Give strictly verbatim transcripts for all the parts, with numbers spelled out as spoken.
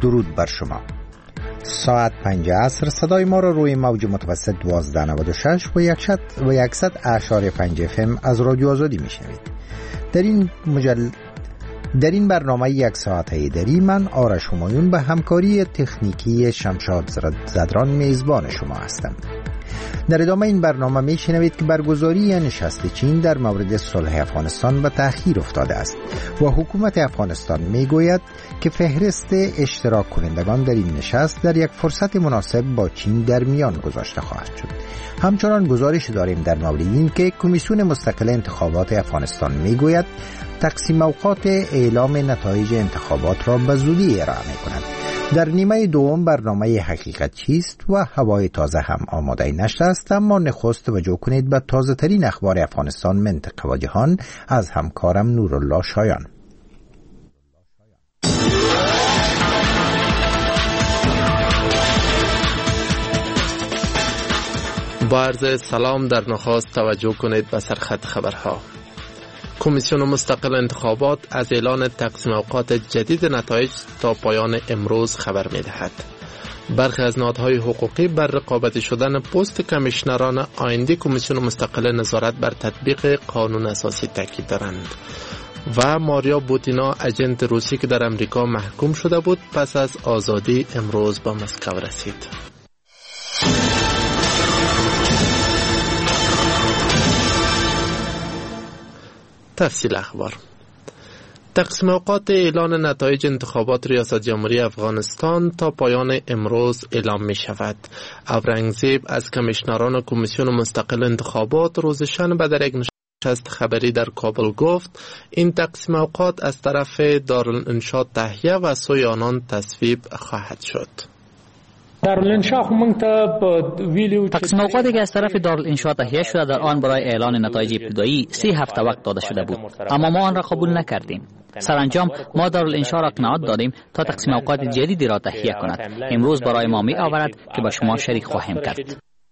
درود بر شما. ساعت پنج عصر صدای ما را روی موج متوسط دوازده نود و شش و یکصد اعشاری پنج اف ام از رادیو آزادی میشنوید. در این مجل در این برنامه یک ساعت هیدری من آرش همایون به همکاری تکنیکی شمشاد زدران میزبان شما هستم. در ادامه این برنامه میشنوید که برگزاری نشست چین در مورد صلح افغانستان به تأخیر افتاده است و حکومت افغانستان میگوید که فهرست اشتراک کنندگان در این نشست در یک فرصت مناسب با چین در میان گذاشته خواهد شد. همچنان گزارش داریم در مورد این که کمیسیون مستقل انتخابات افغانستان میگوید تقسیم اوقات اعلام نتایج انتخابات را به زودی ارائه می‌کند. در نیمه دوم برنامه حقیقت چیست و هوای تازه هم آماده نشده است، اما نخست توجه کنید به تازه ترین اخبار افغانستان، منطقه و جهان از همکارم نورالله شایان. با عرض سلام در نخست توجه کنید به سرخط خبرها. کمیسیون مستقل انتخابات از اعلان تقسیم اوقات جدید نتایج تا پایان امروز خبر می‌دهد. برخی از نهادهای حقوقی بر رقابتی شدن پست کمیشنران آینده کمیسیون مستقل نظارت بر تطبیق قانون اساسی تاکید دارند. و ماریا بوتینا، اجنت روسی که در امریکا محکوم شده بود، پس از آزادی امروز به مسکو رسید. تفصیل اخبار. تقسیم اوقات اعلان نتایج انتخابات ریاست جمهوری افغانستان تا پایان امروز اعلام می شود. اورنگزیب از کمیشنران کمیسیون مستقل انتخابات روز شنبه در یک نشست خبری در کابل گفت این تقسیم اوقات از طرف دارالانشا تهیه و سوی آنان تصویب خواهد شد. تقسیم اوقاتی که از طرف دارالانشا تهیه شده در آن برای اعلان نتایج ابتدایی سی هفته وقت داده شده بود، اما ما آن را قبول نکردیم. سرانجام ما دارالانشا را قناعت دادیم تا تقسیم اوقات جدیدی را تهیه کند. امروز برای ما می آورد که با شما شریک خواهیم کرد.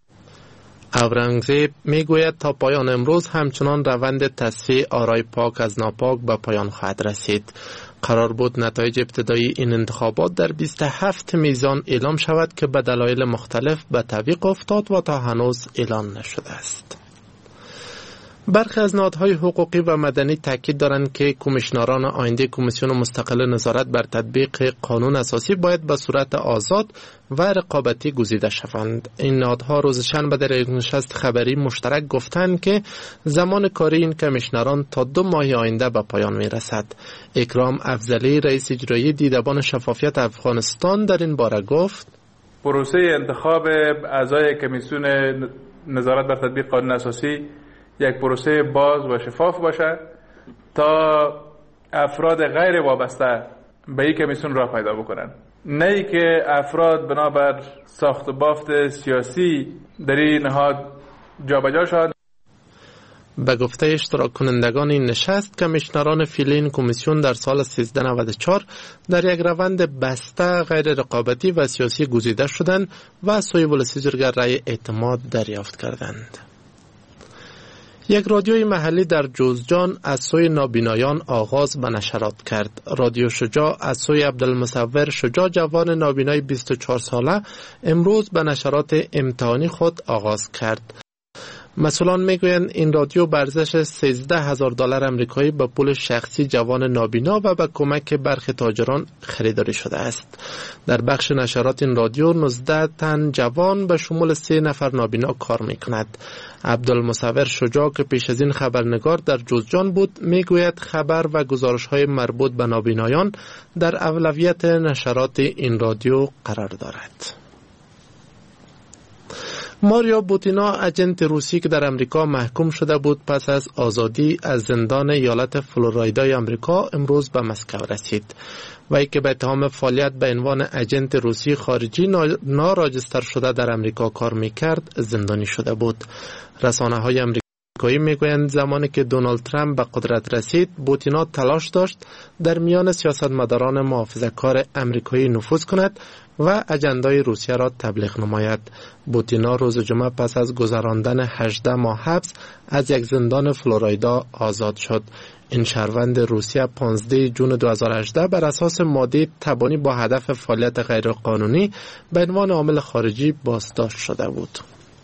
اورنگزیب می گوید تا پایان امروز همچنان روند تصفیه آرای پاک از ناپاک به پایان خواهد رسید. قرار بود نتایج ابتدایی این انتخابات در بیست و هفت میزان اعلام شود که به دلایل مختلف به تعویق افتاد و تا هنوز اعلان نشده است. برخی از نهادهای حقوقی و مدنی تاکید دارند که کمیشنران آینده کمیسیون مستقل نظارت بر تطبیق قانون اساسی باید به صورت آزاد و رقابتی گزیده شوند. این نهادها روز شنبه در یک نشست خبری مشترک گفتند که زمان کاری این کمیشنران تا دو ماه آینده به پایان می رسد. اکرام افضلی، رئیس اجرایی دیدبان شفافیت افغانستان، در این باره گفت پروسه انتخاب اعضای کمیسیون نظارت بر تطبیق قانون اساسی یک پروسه باز و شفاف باشد تا افراد غیر وابسته به این کمیسیون راه پیدا بکنند، نه ای که افراد بنابر ساخت و بافت سیاسی در این نهاد جابجا شوند. به گفته اشتراک کنندگان این نشست، کمیشنران فعلی کمیسیون در سال سیزده نود و چهار در یک روند بسته غیر رقابتی و سیاسی گزیده شدند و از سوی ولسیجرگر رای اعتماد دریافت کردند. یک رادیوی محلی در جوزجان از سوی نابینایان آغاز به نشرات کرد. رادیو شجاع از سوی عبدالمصور شجاع، جوان نابینای بیست و چهار ساله، امروز به نشرات امتحانی خود آغاز کرد. مسئولان میگویند این رادیو به ارزش سیزده هزار دلار آمریکایی به پول شخصی جوان نابینا و به کمک برخی تاجران خریداری شده است. در بخش نشرات این رادیو نوزده تن جوان به شمول سه نفر نابینا کار میکند. عبدالمصور شجاع که پیش از این خبرنگار در جوزجان بود میگوید خبر و گزارش‌های مربوط به نابینایان در اولویت نشرات این رادیو قرار دارد. ماریا بوتینا، اجنت روسی که در امریکا محکوم شده بود، پس از آزادی از زندان ایالت فلوریدای امریکا امروز به مسکو رسید. وی که به اتهام فعالیت به عنوان اجنت روسی خارجی ناراجستر شده در امریکا کار میکرد، زندانی شده بود. رسانه‌های امریکا آمریکایی میگویند زمانی که دونالد ترامپ به قدرت رسید، پوتین تلاش داشت در میان سیاستمداران محافظه‌کار آمریکایی نفوذ کند و اجندای روسیه را تبلیغ نماید. پوتین روز جمعه پس از گذراندن هجده ماه حبس از یک زندان فلوریدا آزاد شد. این شهروند روسیه پانزده ژوئن دو هزار و هجده بر اساس ماده تبانی با هدف فعالیت غیرقانونی به عنوان عامل خارجی بازداشت شده بود.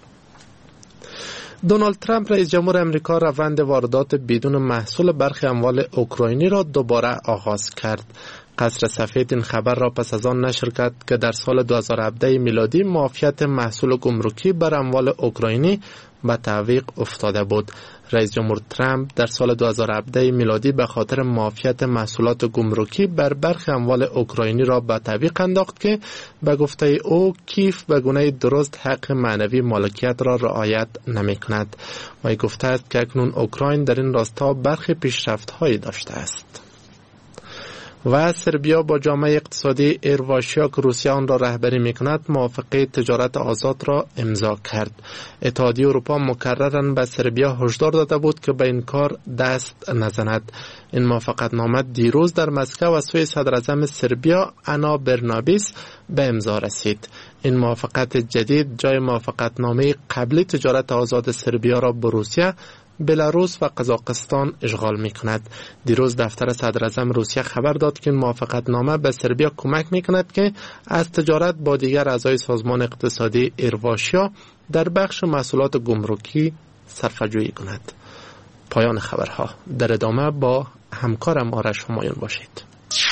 دونالد ترامپ رئیس جمهور امریکا روند واردات بدون محصول برخی اموال اوکراینی را دوباره آغاز کرد. قصر سفید این خبر را پس از آن نشر کرد که در سال دو هزار و هفده میلادی معافیت محصول گمرکی بر اموال اوکراینی به تعویق افتاده بود. رئیس جمهور ترامپ در سال دو هزار و هفده میلادی به خاطر معافیت محصولات گمرکی بر برخی اموال اوکراینی را به تعویق انداخت که به گفته او کیف به گونه درست حق معنوی مالکیت را رعایت نمی کند. و گفته است که اکنون اوکراین در این راستا برخی پیشرفت‌هایی داشته است. و سربیا با جامعه اقتصادی ایرواشیا که روسیه آن را رهبری میکند موافقه تجارت آزاد را امضا کرد. اتحادیه اروپا مکرراً به سربیا هشدار داده بود که به این کار دست نزند. این موافقتنامه دیروز در مسکو از سوی صدر اعظم سربیا انا برنابیس به امضا رسید. این موافقت جدید جای موافقتنامه قبلی تجارت آزاد سربیا را با روسیه، بلاروس و قزاقستان اشغال می کند. دیروز دفتر صدر اعظم روسیه خبر داد که این موافقتنامه به سربیا کمک می کند که از تجارت با دیگر اعضای سازمان اقتصادی ایرواشیا در بخش محصولات گمرکی صرفه‌جویی کند. پایان خبرها. در ادامه با همکارم آرش همایون باشید.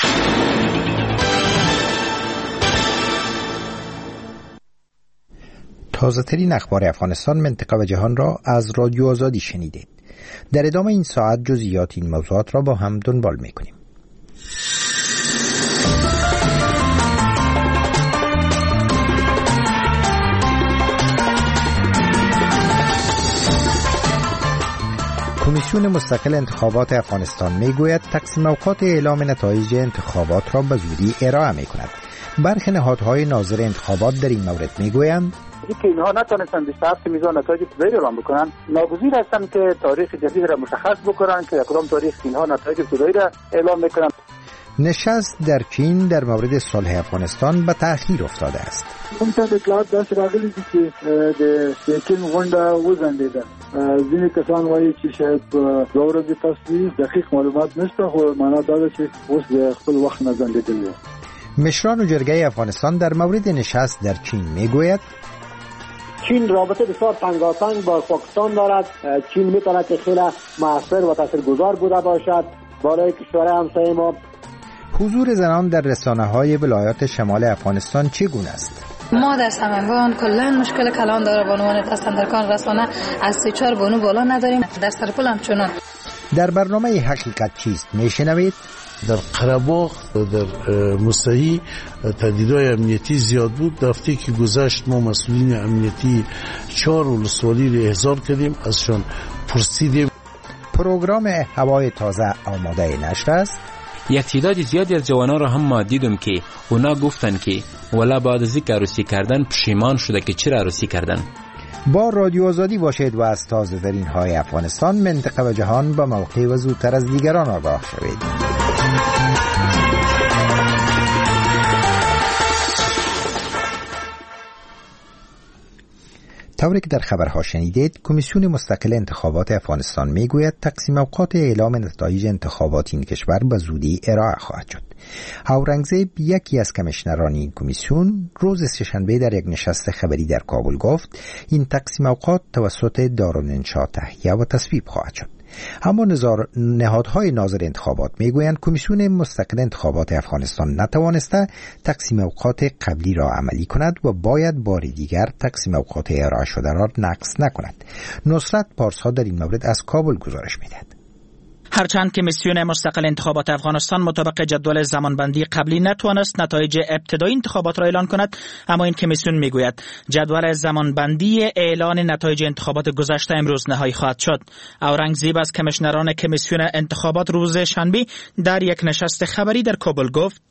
تازه ترین اخبار افغانستان، منطقه و جهان را از رادیو آزادی شنیدید. در ادامه این ساعت جزئیات این موضوعات را با هم دنبال می‌کنیم. کمیسیون مستقل انتخابات افغانستان میگوید تقسیم اوقات اعلام نتایج انتخابات را به زودی ارائه می‌کند. برخی نهادهای ناظر انتخابات در این مورد میگویند که اینها نتونستن بیست و هفت میزان نتایج ابتدایی اعلام بکنن، ناگزیر هستند که تاریخ جدید را مشخص بکنن که کدام تاریخ اینها نتایج ابتدایی را اعلام میکنن. نشست در چین در مورد صلح افغانستان به تأخیر افتاده است. کوم څه اطلاعات داسې راغلي دي چې د چین غونډه وځنډېده. ځینې کسان وایي چې شاید په دوه ورځې پس دقیق معلومات نشته، خو معنا دا ده چې اوس د خپل وخت نه ځنډېدلي. مشران جرگه افغانستان در مورد نشست در چین میگوید چین رابطه بسیار تنگاتنگ با پاکستان دارد. چین میتواند که خیلی مؤثر و تاثیرگذار بوده باشد برای کشورهای همسایه ما. حضور زنان در رسانه‌های ولایات شمال افغانستان چگونه است؟ ما در سمنگان کلا مشکل کلان داره، بانوان پسندرکان رسانه از سه چهار بانو بالا نداریم، در سرپل هم چنان. در برنامه حقیقت چیست میشنوید؟ در قره‌باغ در مستحی تهدیدهای امنیتی زیاد بود. در هفته که گذشت ما مسئولین امنیتی چهار ولسوالی را احضار کردیم، ازشان پرسیدیم. پروگرام هوای تازه آماده نشر است. یک تعداد زیادی از جوانان را هم ما دیدم که اونا گفتن که ولی بعد از اینکه عروسی کردن پشیمان شده که چرا عروسی کردن. با رادیو آزادی باشید و از تازه ترین های افغانستان، منطقه و جهان با موقع و زودتر از دیگران آگاه شوید. طوری که در خبرها شنیدید، کمیسیون مستقل انتخابات افغانستان میگوید تقسیم اوقات اعلام نتایج انتخابات این کشور به زودی ارائه خواهد شد. اورنگزیب، یکی از کمیشنران این کمیسیون، روز سه‌شنبه در یک نشست خبری در کابل گفت این تقسیم اوقات توسط دارالانشا تهیه و تصویب خواهد شد. اما نهادهای ناظر انتخابات میگویند کمیسیون مستقل انتخابات افغانستان نتوانسته تقسیم اوقات قبلی را عملی کند و باید بار دیگر تقسیم اوقات ارائه شده را نقض نکند. نصرت پارسا در این مورد از کابل گزارش میدهد. هرچند کمیسیون مستقل انتخابات افغانستان مطابق جدول زمانبندی قبلی نتوانست نتایج ابتدایی انتخابات را اعلان کند، اما این کمیسیون میگوید جدول زمانبندی اعلان نتایج انتخابات گذشته امروز نهایی خواهد شد. اورنگزیب از کمیشنران کمیسیون انتخابات روز شنبه در یک نشست خبری در کابل گفت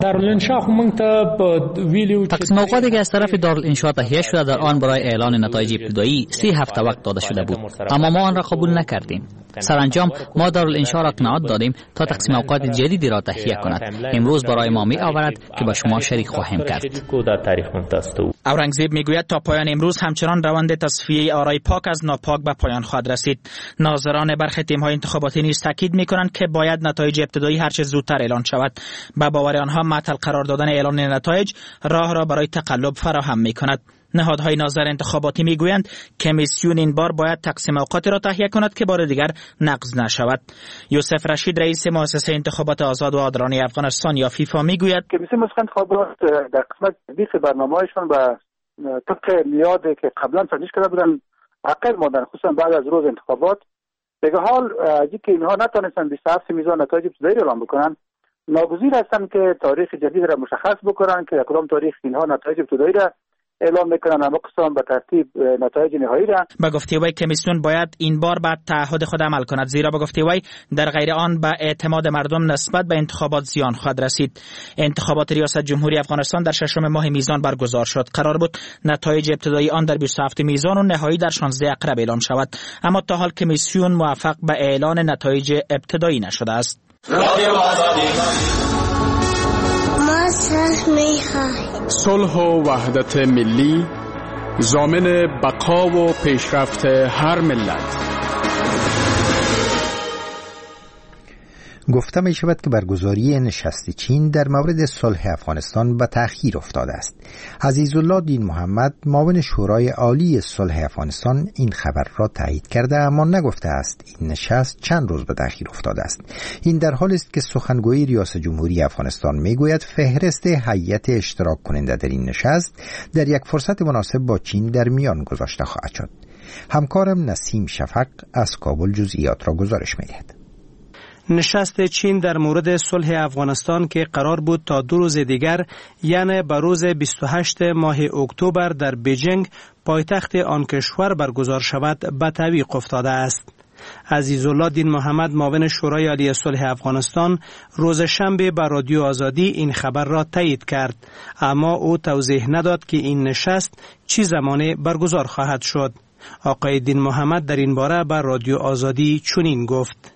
تقسیم اوقاتی که از طرف دارالانشا تهیه شده در آن برای اعلان نتایج ابتدایی سی هفته وقت داده شده بود، اما ما آن را قبول نکردیم. سرانجام ما دارالانشا را قناعت دادیم تا تقسیم اوقات جدیدی را تهیه کند. امروز برای ما می آورد که با شما شریک خواهیم کرد. اورنگزیب میگوید تا پایان امروز همچنان روند تصفیه آرای پاک از ناپاک به پایان خواهد رسید. ناظران برخی تیم‌های انتخاباتی نیز تاکید می‌کنند که باید نتایج ابتدایی هر چه زودتر اعلان شود. به باور آنها معطل قرار دادن اعلان نتایج راه را برای تقلب فراهم می‌کند. نهادهای ناظر انتخاباتی میگویند کمیسیون این بار باید تقسیم اوقاتی را تهیه کند که بار دیگر نقض نشود. یوسف رشید رئیس مؤسسه انتخابات آزاد و عادلانه افغانستان یا فیفا میگوید کمیسیون مستقل انتخابات در قسمت بیست برنامه‌هایشان و طبق میادی که قبلا تنظیم کرده بودن عقب ماندن، خصوصا بعد از روز انتخابات. به حال اگه که اینها نتونستن بیست و هفت میزان نتایج ابتدایی اعلام بکنن، ناگزیر هستند که تاریخ جدید را مشخص بکنن که کدام تاریخ اینها نتایج ابتدایی را اعلام میکنن، اما قسم به ترتیب نتایج نهایی را. به گفته وی کمیسیون باید این بار به تعهد خود عمل کند، زیرا به گفته وی در غیر آن به اعتماد مردم نسبت به انتخابات زیان خواهد رسید. انتخابات ریاست جمهوری افغانستان در ششم ماه میزان برگزار شد. قرار بود نتایج ابتدایی آن در بیست و هفت میزان و نهایی در شانزده اقرب اعلان شود، اما تا حال کمیسیون موفق به اعلان نتایج ابتدایی نشده است. صلح و وحدت ملی ضامن بقا و پیشرفت هر ملت. گفته می شود که برگزاری نشست چین در مورد صلح افغانستان به تأخیر افتاده است. عزیزالله دین محمد معاون شورای عالی صلح افغانستان این خبر را تایید کرده، اما نگفته است این نشست چند روز به تأخیر افتاده است. این در حالی است که سخنگوی ریاست جمهوری افغانستان میگوید فهرست هیئت اشتراک کننده در این نشست در یک فرصت مناسب با چین در میان گذاشته خواهد شد. همکارم نسیم شفق از کابل جزئیات را گزارش می‌دهد. نشست چین در مورد صلح افغانستان که قرار بود تا دو روز دیگر یعنی به روز بیست و هشتم ماه اکتبر در بیجینگ پایتخت آن کشور برگزار شود به تعویق افتاده است. عزیزالله دین محمد معاون شورای عالی صلح افغانستان روز شنبه به رادیو آزادی این خبر را تایید کرد، اما او توضیح نداد که این نشست چه زمانی برگزار خواهد شد. آقای دین محمد در این باره به رادیو آزادی چنین گفت: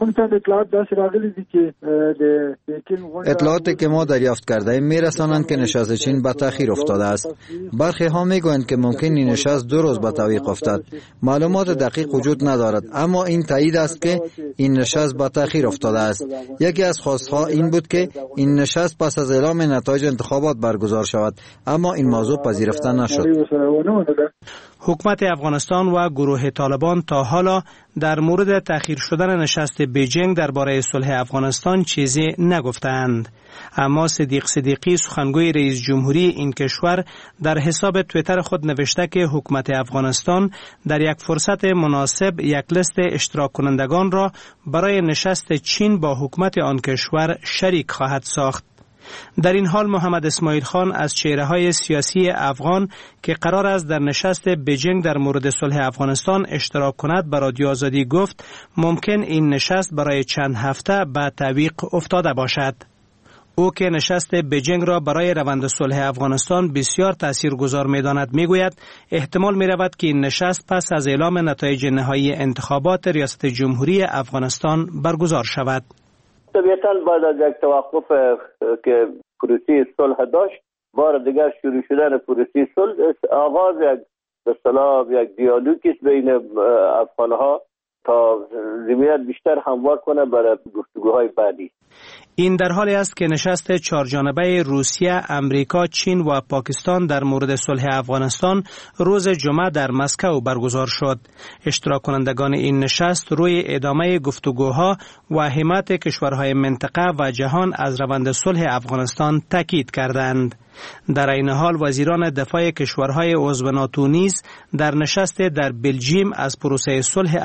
اطلاعاتی که ما دریافت کرده ایم میرسانند که نشست چین به تأخیر افتاده است. برخی ها میگویند که ممکن این نشست دو روز به تعویق افتد. معلومات دقیق وجود ندارد، اما این تایید است که این نشست به تأخیر افتاده است. یکی از خواستها این بود که این نشست پس از اعلام نتایج انتخابات برگزار شود، اما این موضوع پذیرفته نشد. حکومت افغانستان و گروه طالبان تا حالا در مورد تأخیر شدن نشست بیجینگ درباره صلح افغانستان چیزی نگفتند، اما صدیق صدیقی سخنگوی رئیس جمهوری این کشور در حساب توییتر خود نوشته که حکومت افغانستان در یک فرصت مناسب یک لیست اشتراک کنندگان را برای نشست چین با حکومت آن کشور شریک خواهد ساخت. در این حال محمد اسماعیل خان از چهره‌های سیاسی افغان که قرار است در نشست بیجینگ در مورد صلح افغانستان اشتراک کند به رادیو آزادی گفت ممکن این نشست برای چند هفته به تعویق افتاده باشد. او که نشست بیجینگ را برای روند صلح افغانستان بسیار تاثیرگذار می‌داند میگوید احتمال می‌رود که این نشست پس از اعلام نتایج نهایی انتخابات ریاست جمهوری افغانستان برگزار شود. طبیعتاً بعد از یک توقف که پروسه صلح داشت، بار دیگر شروع شدن پروسه صلح آغاز یک به اصطلاح یک دیالوگی است بین افغان‌ها تا ضمانت بیشتر هموار کنه برای گفتگوهای بعدی. این در حالی است که نشست چهارجانبه روسیه، امریکا، چین و پاکستان در مورد صلح افغانستان روز جمعه در مسکو برگزار شد. اشتراک کنندگان این نشست روی ادامه گفتگوها و حمایت کشورهای منطقه و جهان از روند صلح افغانستان تاکید کردند. در این حال وزیران دفاع کشورهای عضو ناتو نیز در نشست در بلژیم از پروسه صلح افغانستان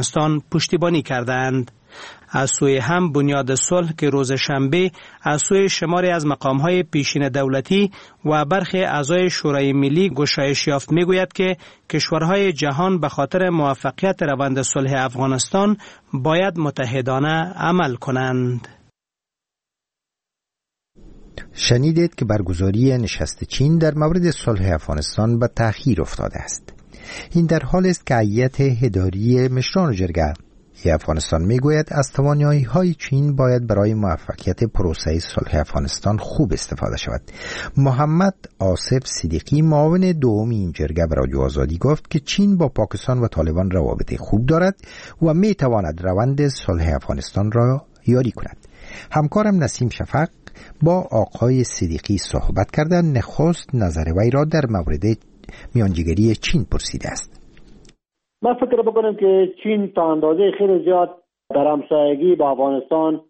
افغانستان پشتیبانی کردند. از سوی هم بنیاد صلح که روز شنبه از سوی شماری از مقام‌های پیشین دولتی و برخی اعضای شورای ملی گشایش یافت می‌گوید که کشورهای جهان به خاطر موفقیت روند صلح افغانستان باید متحدانه عمل کنند. شنیدید که برگزاری نشست چین در مورد صلح افغانستان به تأخیر افتاده است. این در حال است که هیئت اداری مشران جرگه افغانستان میگوید از توانایی‌های چین باید برای موفقیت پروسه صلح افغانستان خوب استفاده شود. محمد آصف صدیقی معاون دوم این جرگه به رادیو آزادی گفت که چین با پاکستان و طالبان روابط خوب دارد و میتواند روند صلح افغانستان را یاری کند. همکارم نسیم شفق با آقای صدیقی صحبت کردن نخست نظر وی را در مورد میانجیگری چین پرسیده است. من فکر بکنم که چین تا اندازه خیلی زیاد در همسایگی با افغانستان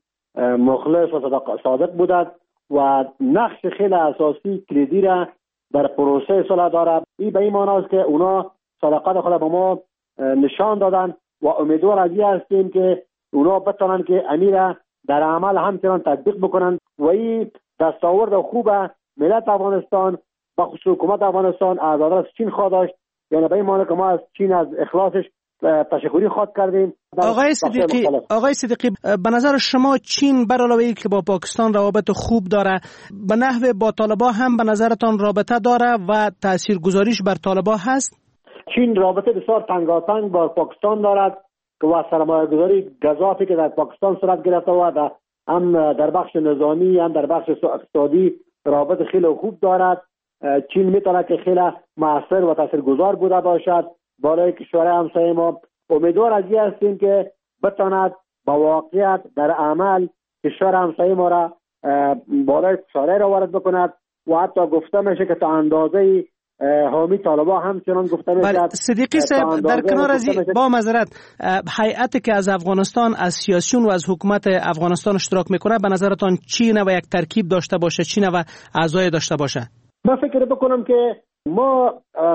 مخلص و صادق بودند و نقش خیلی اساسی کلیدی را در پروسه صلح دارد. این به این معنی است که اونا صداقت خود به ما نشان دادن و امیدوار از این هستیم که اونا بتوانند که امیر در عمل همچنان تطبیق بکنند و این دستاورد خوب ملت افغانستان با خصوص حکومت افغانستان از آدرس چین خواهد داشت. یعنی به این معنی که ما از چین از اخلاصش تشکری خواهد کردیم. آقای صدیقی آقای صدیقی به نظر شما چین بر علاوه ای که با پاکستان روابط خوب داره به نحو با طالبان هم به نظرتان رابطه داره و تاثیرگذاریش بر طالبان هست؟ چین رابطه بسیار تنگاتنگ با پاکستان دارد و سرمایه‌گذاری گزافی که در پاکستان صورت گرفته و هم در بخش نظامی هم در بخش اقتصادی رابطه خیلی خوب دارد. چین میتونه که خیلی مؤثر و تاثیرگذار بوده باشد برای کشورهای همسایه ما. امیدوار از این هستیم که بتواند با واقعیت در عمل کشور همسایه ما را بالای فشاره را وارد بکند و حتی گفته میشه که تا اندازه حامی طالبان همچنان گفته میشه. بله صدیقی صاحب در کنار از با معذرت هیئتی که از افغانستان از سیاسیون و از حکومت افغانستان اشتراک میکنه به نظرتان چی و یک ترکیب داشته باشه، چی و اعضای داشته باشه؟ من فکر بکنم که ما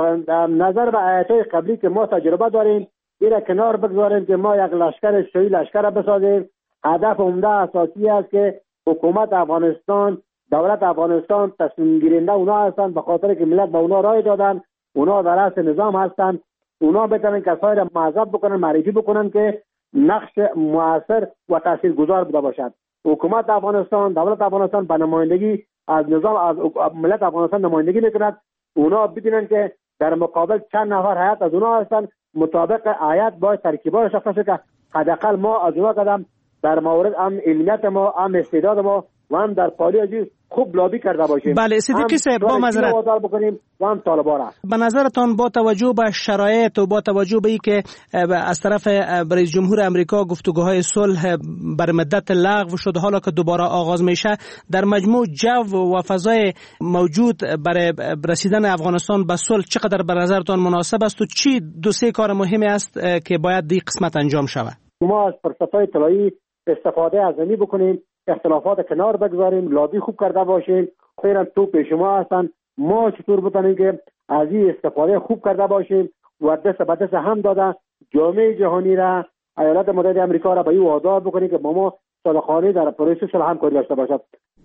نظر به آیات‌های قبلی که ما تجربه داریم اینا کنار بگذاریم که ما یک لشکر شوی لشکر بسازیم. هدف عمده اساسی است که حکومت افغانستان، دولت افغانستان تصمیم گیرنده اونا هستند، به خاطر که ملت به اونا رای دادن، اونا در رأس نظام هستند، اونا بتونن کسایی را معذب بکنن، معرفی بکنن که نقش مؤثر و تاثیرگذار بوده باشد. حکومت افغانستان، دولت افغانستان به نمایندگی از نظام از ملت افغانستان نمایندگی میکند. اونا بدونن که در مقابل چند نفر هیئت از اونا هستن، مطابق هیئت باید ترکیبای شخص که حداقل ما از اونا قدم در مورد هم علمیت ما، هم استعداد ما و هم در پالیسی خوب لابی کرده باشیم. بله صدیقی صاحب با معذرت بکنیم و هم طالبان را. به نظرتان با توجه به شرایط و با توجه به اینکه از طرف رئیس جمهور امریکا گفتگوهای صلح بر مدت لغو شد، حالا که دوباره آغاز میشه، در مجموع جو و فضای موجود برای رسیدن افغانستان به صلح چقدر به نظرتان مناسب است و چی دو سه کار مهمی است که باید در قسمت انجام شود؟ ما از فرصت‌های طلایی استفاده ازمی بکنیم، اختلافات کنار بگذاریم، لابی خوب کرده باشیم. فعلا تو پیش ما هستن، ما چطور بتونیم که از این استفاده خوب کرده باشیم و دست به دست هم دادن جامعه جهانی را، ایالات متحده آمریکا را به این وادار بکنیم که با ما صادقانه در پروسه صلح همکاری داشته باشد.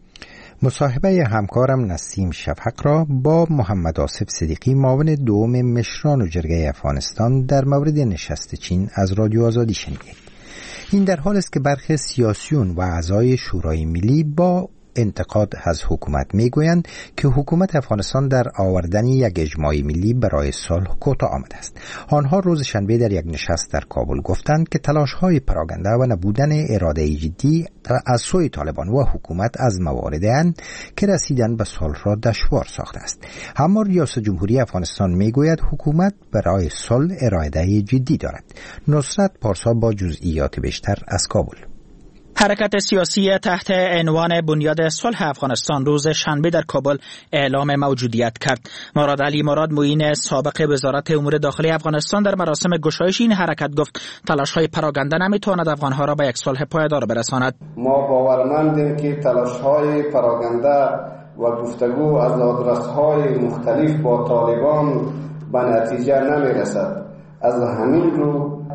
مصاحبه همکارم نسیم شفق را با محمد آصف صدیقی معاون دوم مشران و جرگه افغانستان در مورد نشست چین از رادیو آزادی شنیدید. این در حال است که برخی سیاسیون و اعضای شورای ملی با انتقاد از حکومت میگویند که حکومت افغانستان در آوردن یک اجماع ملی برای صلح کوتاه آمده است. آنها روز شنبه در یک نشست در کابل گفتند که تلاش‌های پراکنده و نبودن اراده جدی از سوی طالبان و حکومت از مواردی اند که رسیدن به صلح را دشوار ساخته است. اما ریاست جمهوری افغانستان میگوید حکومت برای صلح اراده جدی دارد. نصرت پارسا با جزئیات بیشتر از کابل. حرکت سیاسی تحت عنوان بنیاد صلح افغانستان روز شنبه در کابل اعلام موجودیت کرد. مراد علی مراد معین سابق وزارت امور داخلی افغانستان در مراسم گشایش این حرکت گفت تلاش‌های پراکنده نمیتواند افغان‌ها را به یک صلح پایدار برساند. ما باورمندیم که تلاش‌های پراکنده و گفتگو از آدرس‌های مختلف با طالبان به نتیجه نمیرسد. از همین رو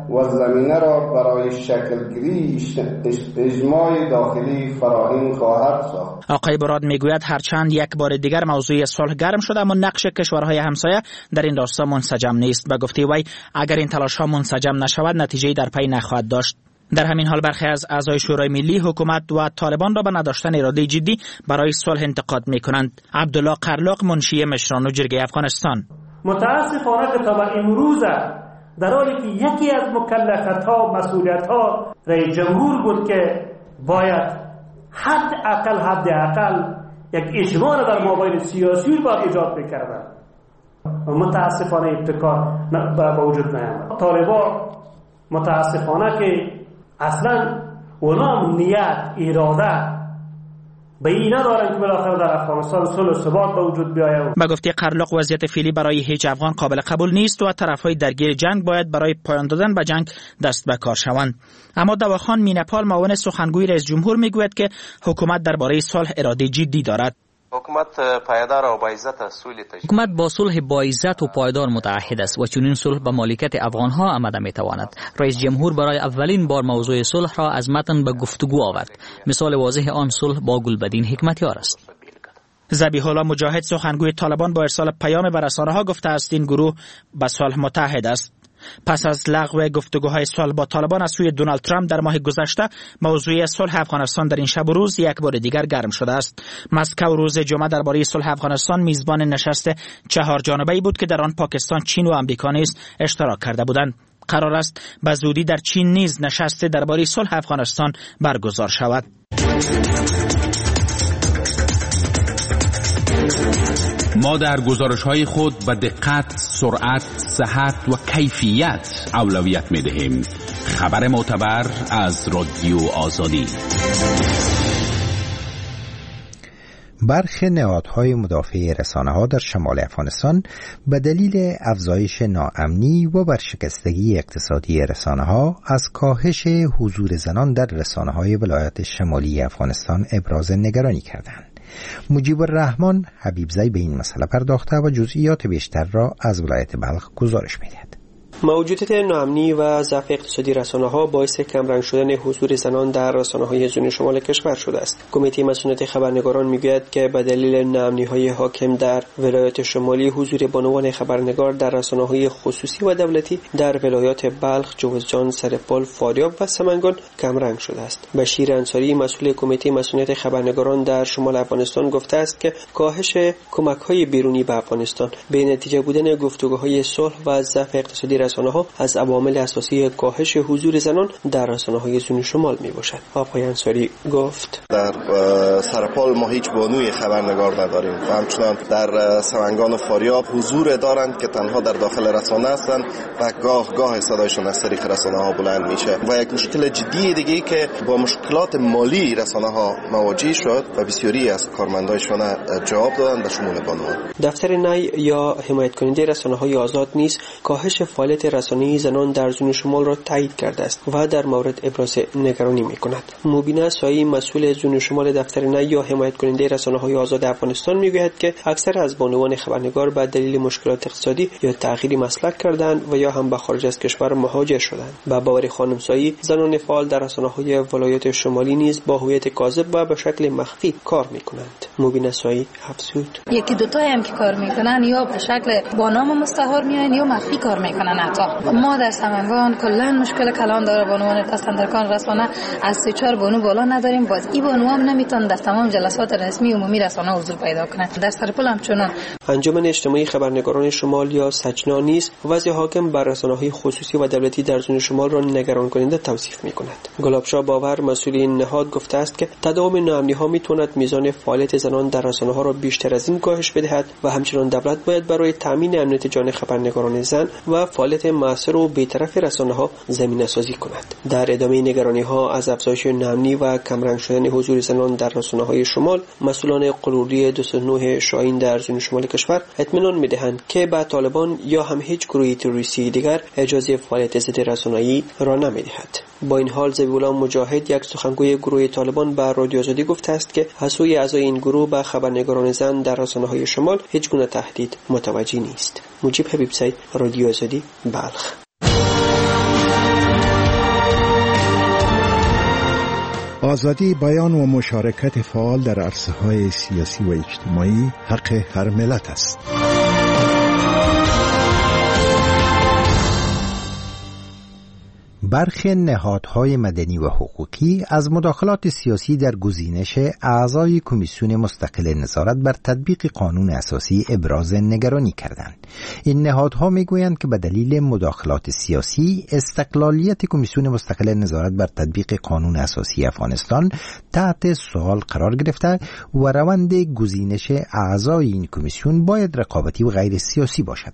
و زمینه را برای شکلگیری اجماع داخلی فراهم خواهد ساخت. آقای براد میگوید هرچند یک بار دیگر موضوع صلح گرم شده اما نقش کشورهای همسایه در این راستا منسجم نیست. به گفته وی اگر این تلاش ها منسجم نشود نتیجه‌ای در پی نخواهد داشت. در همین حال برخی از اعضای شورای ملی حکومت و طالبان را به نداشتن اراده جدی برای صلح انتقاد می‌کنند. عبدالله قرلاق منشی مشران و جرگه افغانستان: متاسفانه که تا به امروز در حالی که یکی از مکلفیت‌ها و مسئولیت‌ها رئیس جمهور بود که باید حد اقل حد اقل یک اجماع در مابین سیاسی با ایجاد می‌کردند، متاسفانه ابتکار به وجود نیامد. طالبان متاسفانه که اصلا اونا نیت اراده به این ندارن که بالاخره در افغانستان صلح و ثبات به وجود بیاید. به گفته قرلاق وضعیت فعلی برای هیچ افغان قابل قبول نیست و طرفهای درگیر جنگ باید برای پایان دادن به جنگ دست به کار شوند. اما دواخان مینپال معاون سخنگوی رئیس جمهور میگوید که حکومت درباره صلح اراده جدی دارد. حکومت پایدار و با عزت صلح حکومت با صلح با عزت و پایدار متعهد است و چنین صلح به مالکیت افغانها آمده میتواند. رئیس جمهور برای اولین بار موضوع صلح را از متن به گفتگو آورد. مثال واضح آن صلح با گلبدین حکمتیار است. ذبیح الله مجاهد سخنگوی طالبان با ارسال پیام به رسانه‌ها گفته است این گروه به صلح متحد است. پس از لغو گفتگوهای صلح با طالبان از سوی دونالد ترامپ در ماه گذشته، موضوع صلح افغانستان در این شب و روز یک بار دیگر گرم شده است. مسکو روز جمعه درباره صلح افغانستان میزبان نشست چهار جانبه‌ای بود که در آن پاکستان، چین و آمریکا نیز اشتراک کرده بودند. قرار است به زودی در چین نیز نشست درباره صلح افغانستان برگزار شود. ما در گزارش‌های خود به دقت، سرعت، صحت و کیفیت اولویت می‌دهیم. خبر معتبر از رادیو آزادی. برخی نهادهای مدافع رسانه‌ها در شمال افغانستان به دلیل افزایش ناامنی و ورشکستگی اقتصادی رسانه‌ها از کاهش حضور زنان در رسانه‌های ولایات شمالی افغانستان ابراز نگرانی کردند. مجیب الرحمن حبیبزی به این مسئله پرداخته و جزئیات بیشتر را از ولایت بلخ گزارش می‌دهد. موجودیت ناامنی و ضعف اقتصادی رسانه‌ها باعث کمرنگ شدن حضور زنان در رسانه‌های جنوب شمال کشور شده است. کمیته مسئولیت خبرنگاران میگوید که به دلیل ناامنی‌های حاکم در ولایات شمالی، حضور بانوان خبرنگار در رسانه‌های خصوصی و دولتی در ولایات بلخ، جوزجان، سرپل، فاریاب و سمنگان کمرنگ شده است. بشیر انصاری مسئول کمیته مسئولیت خبرنگاران در شمال افغانستان گفته است که کاهش کمک‌های بیرونی به افغانستان به نتیجه بودن گفتگوهای صلح و ضعف اقتصادی رسانه‌ها از عوامل اساسی کاهش حضور زنان در رسانه‌های جنوب شمال میباشد. آقای انصاری گفت در سرپال ما هیچ بانوی خبرنگار نداریم و همچنان در سمنگان و فاریاب حضور دارند که تنها در داخل رسانه هستند و گاه گاه صدایشان از طریق رسانه‌ها بلند میشه. و یک مشکل جدی دیگه که با مشکلات مالی رسانه‌ها مواجه شد و بسیاری از کارمندایشان جواب دادند به شمول بانوان. دفتر نی یا حمایت کننده رسانه‌های آزاد نیز کاهش فعالیت رسانه‌ای زنان در جنوب شمال را تایید کرده است و در مورد ابراز نگرانی می‌کند. مبینا سایی مسئول جنوب شمال دفتر نی یا حمایت کننده رسانه‌های آزاد افغانستان میگوید که اکثر از بانوان خبرنگار به دلیل مشکلات اقتصادی یا تغییر مسلک کردند و یا هم به خارج از کشور مهاجر شدند. با باور خانم سایی، زنان فعال در رسانه‌های ولایات شمالی نیز با هویت کاذب و به شکل مخفی کار می‌کنند. مبینا سایی افزود: یکی دو تایی هم که کار می‌کنن یا به شکل با نام مستعار میان یا مخفی کار می‌کنن. ما در سمنگان کلا مشکل کلان داره، بانوان دستاندرکان رسانه از سه چهار بانو بالا نداریم. باز این بانو هم نمیتونن در تمام جلسات رسمی عمومی رسانه حضور پیدا کنن. در سرپل هم چنان. انجمن اجتماعی خبرنگاران شمال یا سجنا نیز وضع حاکم بر رسانه‌های خصوصی و دولتی در جنوب شمال را نگران کننده توصیف می‌کند. گلابشاه باور مسئول این نهاد گفته است که تداوم ناامنی‌ها میتواند میزان فعالیت زنان در رسانه‌ها را بیشتر از این کاهش بدهد و همچنین دولت باید برای تامین امنیت جان خبرنگاران زن و فعالیت مؤثر و بی‌طرف رسانه‌ها زمینه سازی کند. در ادامه نگرانی‌ها از افزایش ناامنی و کمرنگ شدن حضور زنان در رسانه‌های شمال، مسئولان قلوری دویست و نه شاهین در جنوب شمال کشور اطمینان می‌دهند که به طالبان یا هم هیچ گروهی تروریستی دیگر اجازه فعالیت ضد رسانه‌ای را نمی‌دهد. با این حال ذبیح الله مجاهد، یک سخنگوی گروه طالبان، به رادیو آزادی گفته است که از سوی اعضای این گروه به خبرنگاران زن در رسانه‌های شمال هیچ گونه تهدید متوجه نیست. مجیب حبیبزی، رادیو آزادی، بلخ. آزادی بیان و مشارکت فعال در عرصه‌های سیاسی و اجتماعی حق هر ملت است. برخی نهادهای مدنی و حقوقی از مداخلات سیاسی در گزینش اعضای کمیسیون مستقل نظارت بر تطبیق قانون اساسی ابراز نگرانی کردند. این نهادها میگویند که به دلیل مداخلات سیاسی استقلالیت کمیسیون مستقل نظارت بر تطبیق قانون اساسی افغانستان تحت سوال قرار گرفته و روند گزینش اعضای این کمیسیون باید رقابتی و غیر سیاسی باشد.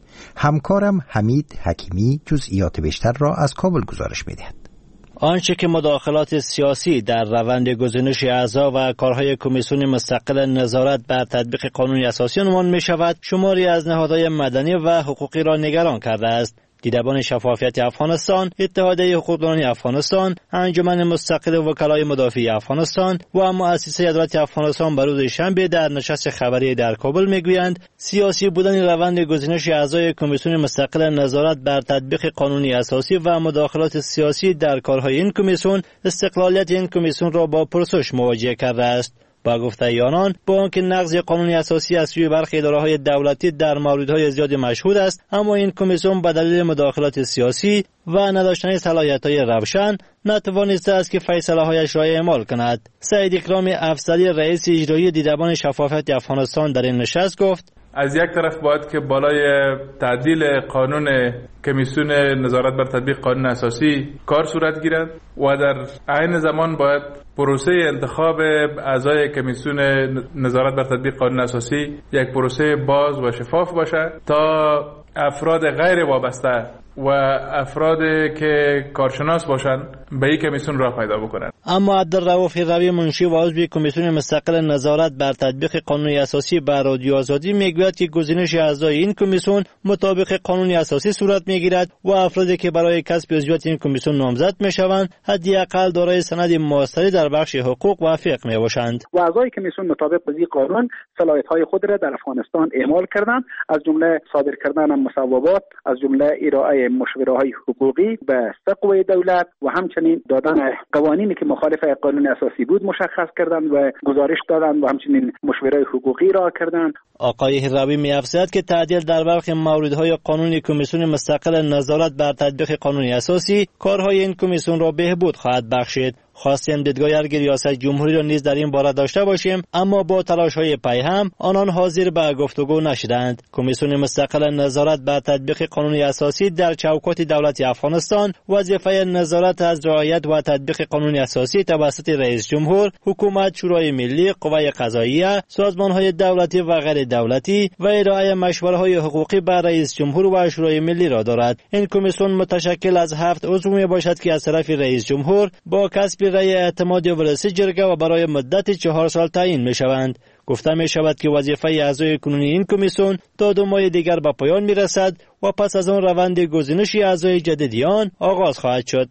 همکارم حمید حکیمی جزئیات بیشتر را از کابل گزارش می‌دهد. آنچه که مداخلات سیاسی در روند گزینش اعضا و کارهای کمیسیون مستقل نظارت بر تطبیق قانون اساسی عنوان می شود، شماری از نهادهای مدنی و حقوقی را نگران کرده است. دیدبان شفافیت افغانستان، اتحادیه حقوقدانان افغانستان، انجمن مستقل وکلای مدافع افغانستان و مؤسسه عدالت افغانستان بر روز شنبه در نشست خبری در کابل میگویند سیاسی بودن روند گزینش اعضای کمیسیون مستقل نظارت بر تطبیق قانون اساسی و مداخلات سیاسی در کارهای این کمیسیون استقلالیت این کمیسیون را با پرسش مواجه کرده است. با گفته آنان، با آنکه نقض قانون اساسی از سوی برخی اداره‌های دولتی در موردهای زیادی مشهود است، اما این کمیسیون به دلیل مداخلات سیاسی و نداشتن صلاحیت‌های روشن نتوانسته است که فیصله‌هایش را اعمال کند. سعید اکرام افضلی رئیس اجرایی دیدبان شفافیت افغانستان در این نشست گفت: از یک طرف باید که بالای تعدیل قانون کمیسیون نظارت بر تطبیق قانون اساسی کار صورت گیرد و در عین زمان باید پروسه انتخاب اعضای کمیسیون نظارت بر تطبیق قانون اساسی یک پروسه باز و شفاف باشد تا افراد غیر وابسته و افرادی که کارشناس باشند به این کمیسیون راه پیدا بکنند. اما عبدالرؤوف هروی منشی و عضو کمیسیون مستقل نظارت بر تطبیق قانون اساسی بر رادیو آزادی میگوید که گزینش اعضای این کمیسیون مطابق قانون اساسی صورت میگیرد و افرادی که برای کسب عضویت این کمیسیون نامزد میشوند حداقل دارای سند ماستری در بخش حقوق و فقه میباشند. و اعضای کمیسیون مطابق با این قانون صلاحیت‌های خود را در افغانستان اعمال کردند، از جمله صادر کردن مصوبات، از جمله ارائه مشوره‌های حقوقی به سقوی دولت و همچنین دادن قوانینی که مخالف قانون اساسی بود مشخص کردند و گزارش دادند و همچنین مشوره حقوقی را کردند. آقای هروی می‌افزاید که تعدیل در برخی موردهای قانون کمیسیون مستقل نظارت بر تطبیق قانون اساسی کارهای این کمیسیون را بهبود خواهد بخشید. خواستیم دیدگاه ارگ ریاست جمهوری را نیز در این باره داشته باشیم، اما با تلاش‌های پیهم آنان حاضر به گفتگو نشدند. کمیسیون مستقل نظارت بر تطبیق قانون اساسی در چوکات دولت افغانستان وظیفه نظارت از رعایت و تطبیق قانون اساسی توسط رئیس جمهور، حکومت، شورای ملی، قوه قضاییه، سازمان‌های دولتی و غیر دولتی و ارائه مشوره‌های حقوقی بر رئیس جمهور و شورای ملی را دارد. این کمیسیون متشکل از هفت عضو میباشد که از طرف رئیس جمهور با کسب رای اعتماد ولسی جرگه و برای مدت چهار سال تعیین می شوند. گفته می شود که وظیفه اعضای کنونی این کمیسیون تا دو ماه دیگر به پایان می رسد و پس از آن روند گزینش اعضای جدیدی آن آغاز خواهد شد.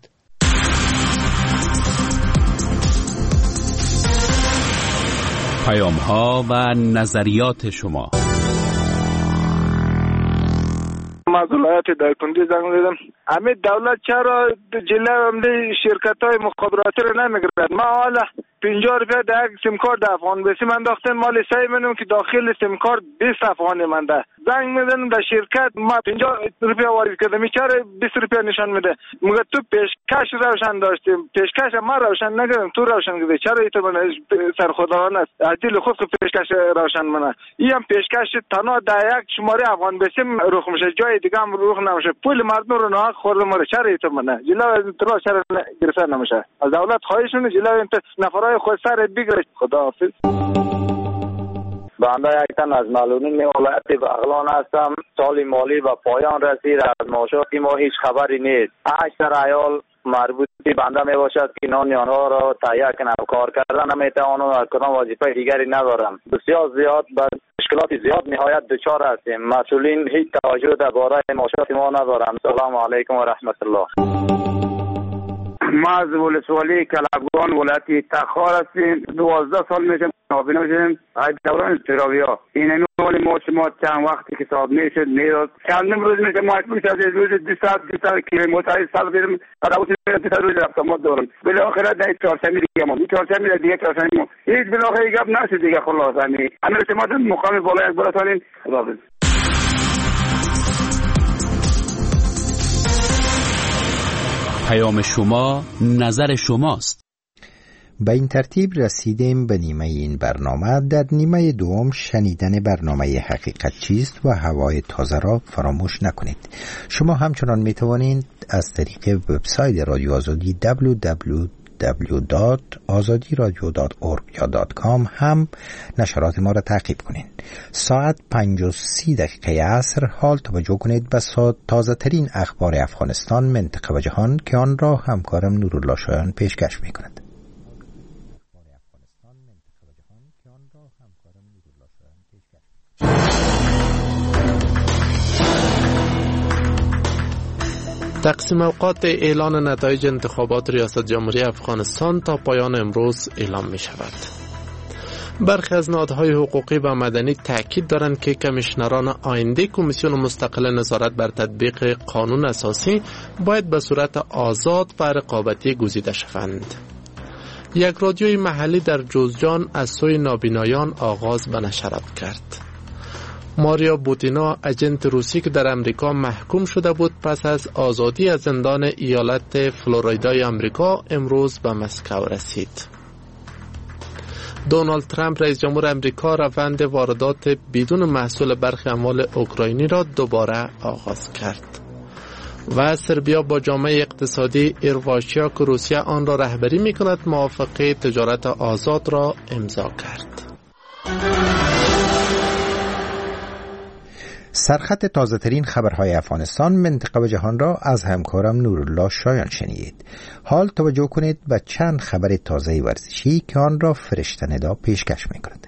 پیام ها و نظریات شما. از ولایت دایکنډي زنگ زدم. همه دولت چرا جلو همه شرکت های مخابراتی رو نمیگیرد؟ ما حالا پنجاه روپیه در یک سیم کارت افغان بیسیم انداختن، مال سعی منم که داخل سیم کارت بیست افغانی منده. زنگ میزنم در شرکت ما پنجاه روپیه وارد کردم، چرا بیست روپیه نشان میده؟ میگه تو پیشکش روشن داشتیم، پیشکش ما روشن نکردیم، تو روشن کردی، چرا ایت من سرخودرانه است؟ عدل خود که پیشکش روشن منه. این هم پیشکش تنها در یک شماره افغان بیسیم روخ میشه، جای دیگه هم روخ نمیشه. پول مردم رو ناحق خورده مره، چرا ایت منه؟ جلو اطلاع چرا گرفتن نمیشه؟ از دولت خواهشونه جلو انت نفرای خود سر بگیره. خداحافظ. بنده یک تن از معلولین ولایت بغلان هستم. سال مالی به پایان رسید، از معاشات ما هیچ خبری نیست. اکثر عیال مربوط به بنده می باشد که نان آنها را تهیه کنند، کار کردن نمیتوانند و کدام وظیفه دیگری ندارند. بسیار زیاد به مشکلات زیاد نهایت دچار هستیم. مسئولین هیچ توجه درباره معاشات ما ندارند. سلام علیکم و رحمت الله. ما از ولسوالی کلبگان ولایت تخار هستیم. دوازده سال میشه نابینا شدیم. های دوران تراویا این نوال ما شما چند وقتی که صاحب میشد میرد چندم روز میشه مجبور شد روز دو ساعت دو ساعت که متعهد سال بریم راوت میرد دو روز رفتم ما دورم بالاخره در چهارشنبه دیگه ما چهارشنبه دیگه چهارشنبه ما هیچ بالاخره گپ نشد دیگه خلاص همین همین شما مقام بالای اکبر سالین خداحافظ. پیام شما نظر شماست. به این ترتیب رسیدیم به نیمه این برنامه. در نیمه دوم شنیدن برنامه حقیقت چیست و هوای تازه را فراموش نکنید. شما همچنان می توانید از طریق وبسایت رادیو آزادی دبلیو دبلیو دبلیو دات آزادی رادیو دات اورگ یا دات کام هم نشرات ما را تعقیب کنید. ساعت پنج و سی دقیقه عصر حال توجه کنید به تازه ترین اخبار افغانستان، منطقه و جهان که آن را همکارم نورالله شایان پیشکش می کند. تقسیم اوقات اعلان نتایج انتخابات ریاست جمهوری افغانستان تا پایان امروز اعلام می شود. برخی از نهادهای حقوقی و مدنی تاکید دارند که کمیشنران آینده کمیسیون مستقل نظارت بر تطبیق قانون اساسی باید به صورت آزاد و رقابتی گزیده شوند. یک رادیوی محلی در جوزجان از سوی نابینایان آغاز به نشریات کرد. ماریا بوتینا، اجنت روسی که در امریکا محکوم شده بود پس از آزادی از زندان ایالت فلوریدای امریکا، امروز به مسکو رسید. دونالد ترامپ رئیس جمهور امریکا روند واردات بدون محصول برخی اموال اوکراینی را دوباره آغاز کرد. و سربیا با جامعه اقتصادی ایرواشیا که روسیه آن را رهبری می کند موافقه تجارت آزاد را امضا کرد. سرخط تازه ترین خبرهای افغانستان، منطقه و جهان را از همکارم نورالله شایان شنیدید. حال توجه کنید به چند خبر تازه ورزشی که آن را فرشته ندا پیشکش می کند.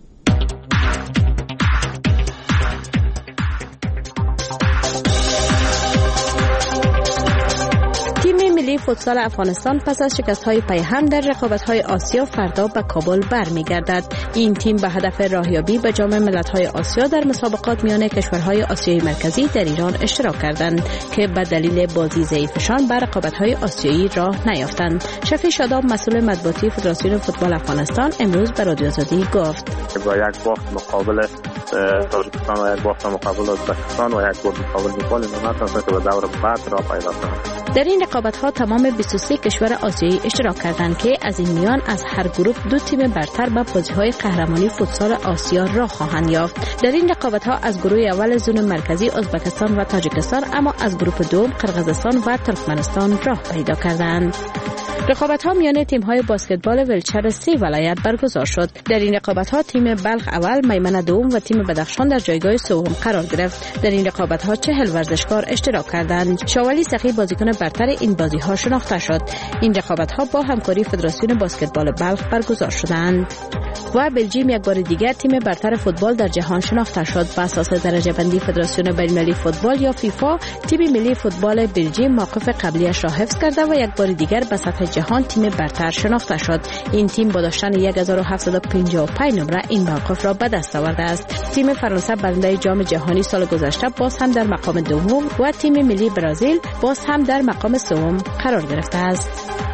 ملی فوتسال افغانستان پس از شکست‌های پیهم در رقابت‌های آسیا فردا به کابل برمیگردد. این تیم به هدف راهیابی به جام ملت‌های آسیا در مسابقات میان کشورهای آسیای مرکزی در ایران اشتراک کردند که به دلیل بازی ضعیفشان به رقابت‌های آسیایی راه نیافتند. شفیع شاداب، مسئول مطبوعاتی فدراسیون فوتبال افغانستان، امروز به رادیو آزادی گفت: با یک باخت مقابل تاجیکستان و یک باخت مقابل ازبکستان و یک باخت مقابل نیپال نتونست که به دور بعد راه پیدا کنند. در این رقابت‌ها تمام بیست و سه کشور آسیایی اشتراک کردند که از این میان از هر گروه دو تیم برتر به بازی‌های قهرمانی فوتسال آسیا راه خواهند یافت. در این رقابت‌ها از گروه اول زون مرکزی ازبکستان و تاجیکستان، اما از گروه دوم قرقیزستان و ترکمنستان راه پیدا کردند. رقابت‌ها میان تیم‌های بسکتبال ولچر سی ولایت برگزار شد. در این رقابت‌ها تیم بلخ اول، میمنه دوم و تیم بدخشان در جایگاه سوم قرار گرفت. در این رقابت‌ها چهل ورزشکار اشتراک کردند. شاولی سخی بازیکن برتر این بازی‌ها شناخته شد. این رقابت‌ها با همکاری فدراسیون بسکتبال بلخ برگزار شدند. و بلژیم یک بار دیگر تیم برتر فوتبال در جهان شناخته شد. بر اساس درجه بندی فدراسیون بین‌المللی فوتبال یا فیفا، تیم ملی فوتبال بلژیم موقف قبلیش را حفظ کرده و یک بار دیگر به سطح جهان تیم برتر شناخته شد. این تیم با داشتن هزار و هفتصد و پنجاه و پنج نمره این موقف را به دست آورده است. تیم فرانسه برنده جام جهانی سال گذشته باز هم در مقام دوم و تیم ملی برزیل باز هم در مقام سوم قرار گرفته است.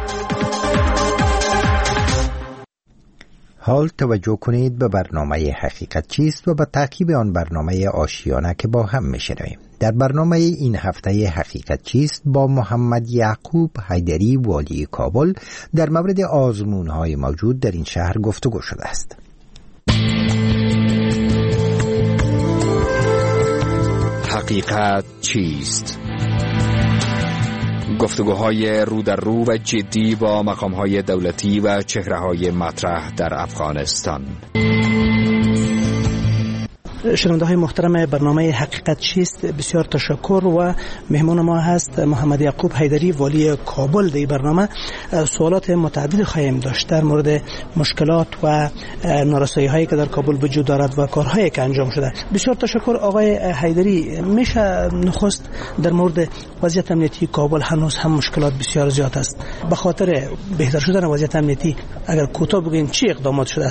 حال توجه کنید به برنامه حقیقت چیست و به تعقیب آن برنامه آشیانه که با هم میشنویم. در برنامه این هفته حقیقت چیست با محمد یعقوب حیدری والی کابل در مورد آزمون‌های موجود در این شهر گفتگو شده است. حقیقت چیست؟ گفتگوهای رو در رو و جدی با مقام‌های دولتی و چهره‌های مطرح در افغانستان. شنونده های محترم برنامه حقیقت چیست، بسیار تشکر. و مهمان ما هست محمد یعقوب حیدری والی کابل. در برنامه سوالات متعدد خواهیم داشت در مورد مشکلات و نارسایی هایی که در کابل وجود دارد و کارهایی که انجام شده. بسیار تشکر آقای حیدری. میشه نخست در مورد وضعیت امنیتی کابل هنوز هم مشکلات بسیار زیاد است. به خاطر بهتر شدن وضعیت امنیتی اگر کوتاه بگین چی اقدامات شده؟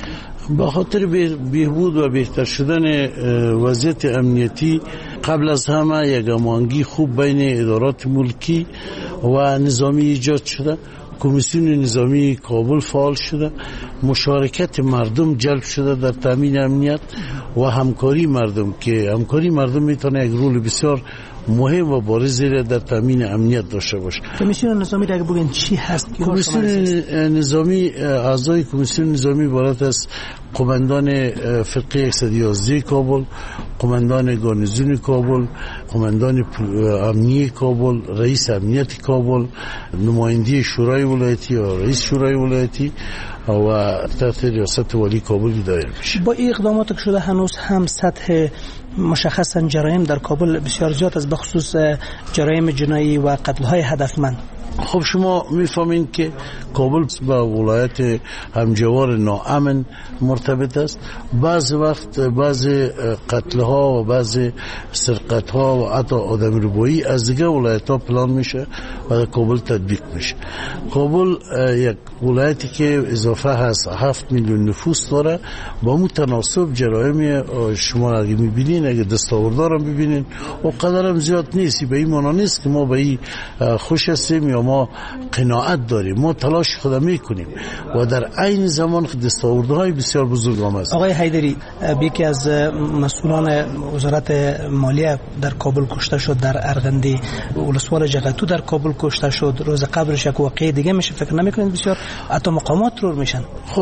به خاطر بهبود و بهتر شدن وضعیت امنیتی قبل از همه یک هماهنگی خوب بین ادارات ملکی و نظامی ایجاد شده. کمیسیون نظامی کابل فعال شده، مشارکت مردم جلب شده در تامین امنیت و همکاری مردم که همکاری مردم میتونه یک رول بسیار مهم و بارزی را در تامین امنیت داشته باشه. کمیسیون نظامی را بگین چی هست؟ کمیسیون نظامی، اعضای کمیسیون نظامی عبارت از قماندان فرقه صد و یازده کابل، قماندان گارنیزون کابل، قماندان امنیه کابل، رئیس امنیت کابل، نماینده شورای ولایتی یا رئیس شورای ولایتی و تحت ریاست والی کابل دایر میشه. با این اقدامات که شده هنوز هم سطح مشخصا جرایم در کابل بسیار زیاد است، بخصوص جرایم جنایی و قتل‌های هدفمند. خب شما میفهمین که کابل با ولایت همجوار ناامن مرتبط است. بعض وقت بعض قتل‌ها و بعض سرقت‌ها و حتی آدم‌ربایی از دیگه ولایت‌ها پلان میشه و در کابل تطبیق میشه. کابل یک ولایتی که اضافه هست هفت میلیون نفوس داره، با متناسب جرایم شما اگه میبینین، اگه دستاوردها رو ببینین و قدرم زیاد نیست. به این معنا نیست که ما به این خوش هستیم یا ما قناعت داریم. ما تلاش خود میکنیم و در عین زمان دستاوردهای بسیار بزرگ هم است. آقای حیدری، یکی از مسئولان وزارت مالیه در کابل کشته شد، در ارغندی ولسوال جغتو در کابل کشته شد، روز قبرش یک واقعه دیگه میشه. فکر نمیکنید بسیار حتی مقامات ترور میشن؟ خب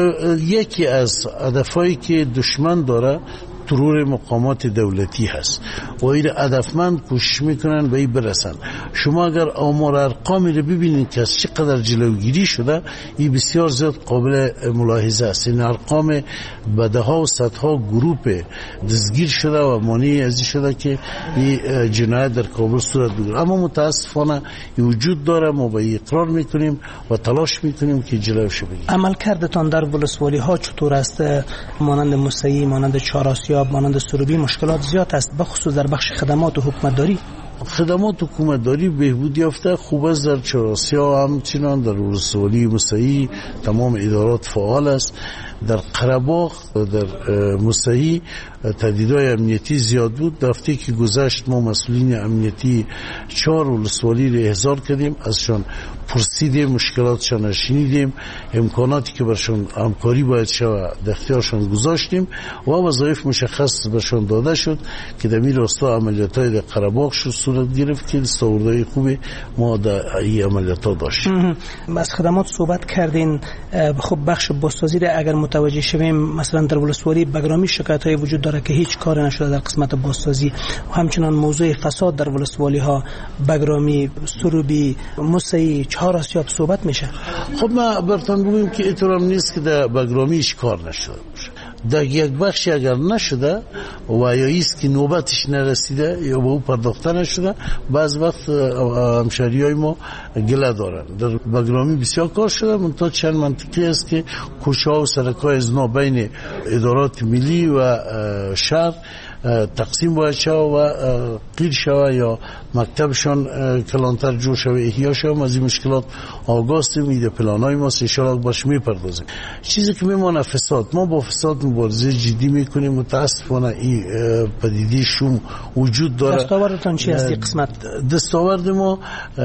یکی از هدفایی که دشمن داره ترور مقامات دولتی هست و این هدفمند کوشش میکنن به این برسن. شما اگر آمار ارقامی رو ببینید که از چقدر جلوگیری شده، این بسیار زیاد قابل ملاحظه است. این ارقام بدها و صدها گروپ دستگیر شده و مانع از این شده که این جنایت در کابل صورت بگیره. اما متاسفانه این وجود داره، ما به این اقرار میکنیم و تلاش میکنیم که جلوش بگیریم. عمل کردتان در ولسوالی ها چطور است؟ مانند موسعی، مانند چهار آسیاب، مانند سروبی مشکلات زیاد است، بخصوص در بخش خدمات و حکومتداری. خدمات حکومتداری بهبود یافته، خوب است. در چهار آسیا همچنان در ولسوالی موسعی تمام ادارات فعال است. در قره‌باغ در موسعی تهدیدهای امنیتی زیاد بود. در هفته که گذشت ما مسئولین امنیتی چهار ولسوالی را احضار کردیم، ازشان پرسیدیم، مشکلاتشان را شنیدیم، امکاناتی که برشان همکاری باید شود در اختیارشان گذاشتیم و وظایف مشخص برشان داده شد که در این راستا عملیات‌های در قره‌باغ شد صورت گرفت که دستاوردهای خوبی ما در این عملیات‌ها داشتیم. از خدمات صحبت کردین. خب بخش بازسازی را اگر متوجه شویم، مثلا در ولسوالی بگرامی شکایت‌های وجود داره که هیچ کار نشده در قسمت بازسازی و همچنان موضوع فساد در ولسوالی ها، بگرامی، سروبی، موسعی، چهار آسیاب صحبت میشه. خب ما براتون بگیم که اینطور نیست که در بگرامیش کار نشده باشه. در یک بخشی اگر نشده و یا ایست که نوبتش نرسیده یا به او پرداخته نشده، بعض وقت همشهریای ما گله دارن. در بگرامی بسیار کار شده، منتها چند منطقی است که کوشا و سرکای ازنا بین ادارات ملی و شهر تقسیم باید شود و قیر شود یا مکتبشان کلانتر جور شود، احیا شود. از این مشکلات آگاستیم، ایده پلانای ما سیشالاک باش میپردازیم. چیزی که میمانه فساد، ما با فساد مبارزه جدی میکنیم. متاسفانه این پدیده شوم وجود داره. دستاوردتان چی است این قسمت؟ دستاورد ما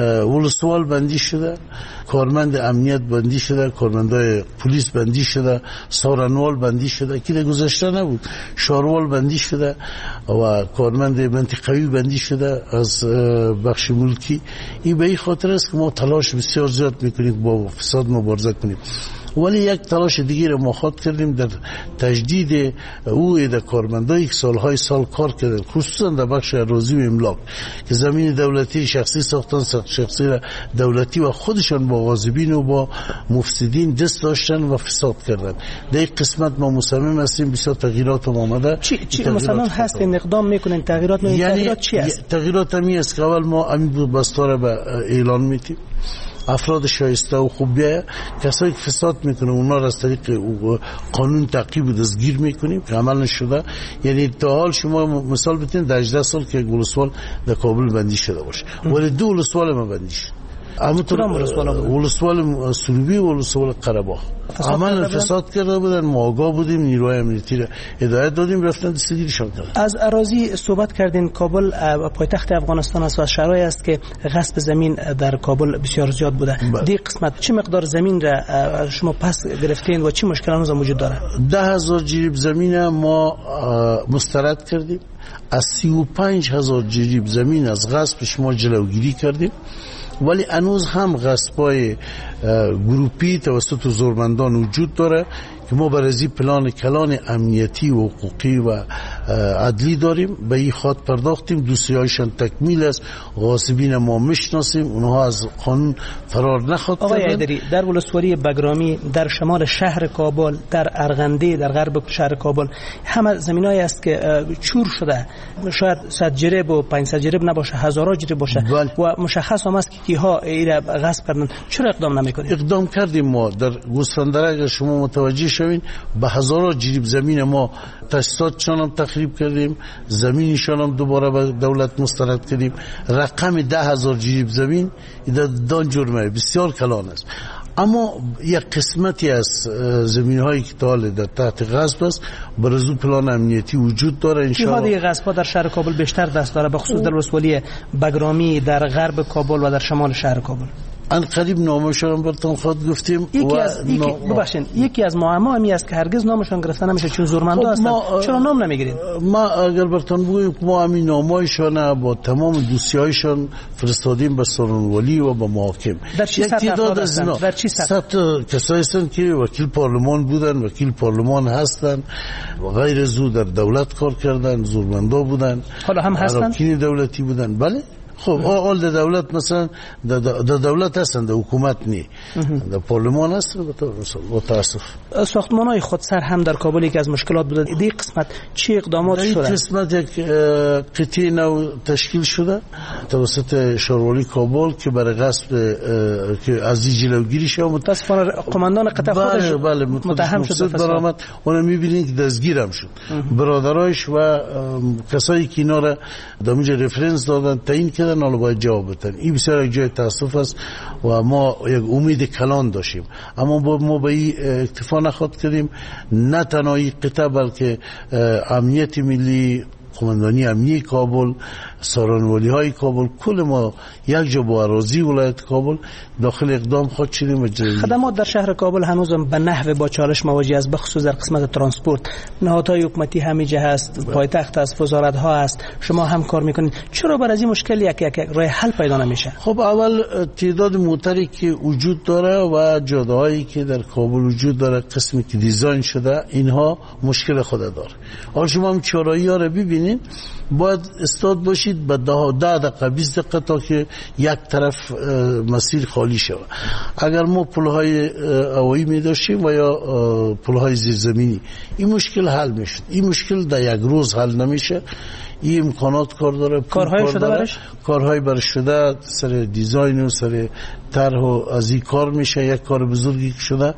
ولسوال بندی شده، کارمند امنیت بندی شده، کارمندای پلیس بندی شده، سارنوال بندی شده که گذشته نبود، شاروال بندی شده و کارمند منطقوی بندی شده از بخش ملکی. این به این خاطر است که ما تلاش بسیار زیاد میکنیم با فساد مبارزه کنیم. ولی یک تلاش دیگه رو ما خود کردیم در تجدید او در کارمندایی که سالهای سال کار کردن، خصوصا در بخش اراضی و املاک که زمین دولتی شخصی ساختن، شخصی دولتی و خودشان با غاصبین و با مفسدین دست داشتن و فساد کردن. در این قسمت ما مصمم هستیم بسیار تغییرات آمده. چی چی مثلا هست اقدام میکنین تغییرات میکنین؟ یعنی تغییرات چی است؟ تغییرات همی است که اول ما امید بستاره به اعلان میتیم، افراد شایسته و خوبیه، کسایی که فساد میکنه اونا را از طریق قانون تعقیب و دستگیر میکنیم که عمل نشده. یعنی تا حال شما مثال بتین در هجده سال که ولسوال در کابل بندی شده باشه، ولی دو ولسوال ما بندی شد. همونطور ولسوال سروبی و ولسوال قره‌باغ عمل فساد کرده بودن. ما آگاه بودیم، نیروهای امنیتی را هدایت دادیم، رفتن دستگیرشان کردن. از اراضی صحبت کردین. کابل پایتخت افغانستان است و شهرهایی است که غصب زمین در کابل بسیار زیاد بوده. دی قسمت چه مقدار زمین را شما پس گرفتین و چه مشکلاتی وجود داره؟ ده هزار جریب زمین ما مسترد کردیم. از سی و پنج هزار جریب زمین از غصبش ما جلوگیری کردیم، ولی هنوز هم غصبای گروپی توسط زورمندان وجود داره که ما برای پلان کلان امنیتی و حقوقی و عدلی داریم. به این خاطر پرداختیم. دوسیهایشان تکمیل است. غاصبین ما میشناسیم، اونها از قانون فرار نخواهد کردن. آقای حیدری، در ولسوالی بگرامی، در شمال شهر کابل، در ارغنده، در غرب شهر کابل، همه زمینایی است که چور شده. شاید صد جریب و پانصد جریب نباشه، هزارها جریب باشه بل. و مشخص هم است که کیها ایره غصب کردن. چرا اقدام نمیکنید؟ اقدام کردیم. ما در گوسفندره اگر شما متوجه شوین، به هزارها جریب زمین ما تاسیساتشان هم تخریب کردیم، زمینشان هم دوباره به دولت مسترد کردیم. رقم ده هزار جریب زمین دان جرمه بسیار کلان است. اما یک قسمتی از زمین هایی که تاله در تحت غصب است، برزو پلان امنیتی وجود داره. انشاءالله دیگه غصب ها در شهر کابل بیشتر دست داره، به خصوص در ولسوالی بگرامی، در غرب کابل و در شمال شهر کابل. ان قریب نامشان براتون خود گفتیم. یکی از یکی ببخشید یکی از معما همی است که هرگز نامشان گرفته نمیشه چون زورمندا هستن. چرا نام نمیگیرید؟ ما اگر براتون بگویم ما همین نامایشان با تمام دوسیهایشان فرستادیم به سرانولی و به محاکم. در چه سطح هستند؟ در چه سطح کسایی هستند که وکیل پارلمان بودن، وکیل پارلمان هستند، غیر زو در دولت کار کردن، زورمندا بودن، حالا هم هستند، اراکین دولتی بودن. بله خب اول در دولت مثلا در دولت هستن، در حکومت نی، در پارلمان هستن. با تاسف ساختمان‌های خودسر هم در کابل که از مشکلات بوده. این قسمت چه اقدامات شده؟ این قسمت یک قطعه نو تشکیل شده توسط شاروالی کابل که برای غصب که از جلوگیری شده. متاسفانه قماندان قطعه خودش بله بله متهم شد برآمد. اون می‌بینید که دستگیرم شد. برادرایش و کسایی که اینا را دامج رفرنس دادن تعیین کردن، حالا باید جواب بدن. این بسیار یک جای تاسف است و ما یک امید کلان داشتیم، اما ما به این اکتفا نخواهد کردیم. نه تنها این قطعه بلکه امنیت ملی، قماندانی امنیتی کابل، سارانوالی های کابل، کل ما یک جا با اراضی ولایت کابل داخل اقدام خود شدیم. خدمات در شهر کابل هنوز به نحو با چالش مواجه است، بخصوص در قسمت ترانسپورت. نهادهای حکومتی همیشه هست، پایتخت است، وزارت ها است، شما هم کار میکنید. چرا بر از این مشکل یک یک راه حل پیدا نمیشه؟ خب اول تعداد موتری که وجود داره و جاده هایی که در کابل وجود داره، قسمی که دیزاین شده، اینها مشکل خود داره. حالا شما هم چهارراهی ها رو ببینید، باید استاد باشید به ده دقیقه بیست دقیقه تا که یک طرف مسیر خالی شود. اگر ما پلهای هوایی می داشتیم و یا پلهای زیرزمینی، این مشکل حل میشد. این مشکل در یک روز حل نمیشه. این امکانات کار داره، کارهای کار شده برش کارهای برش شده، سر دیزاین و سر طرح و از این کار میشه. یک کار بزرگی شده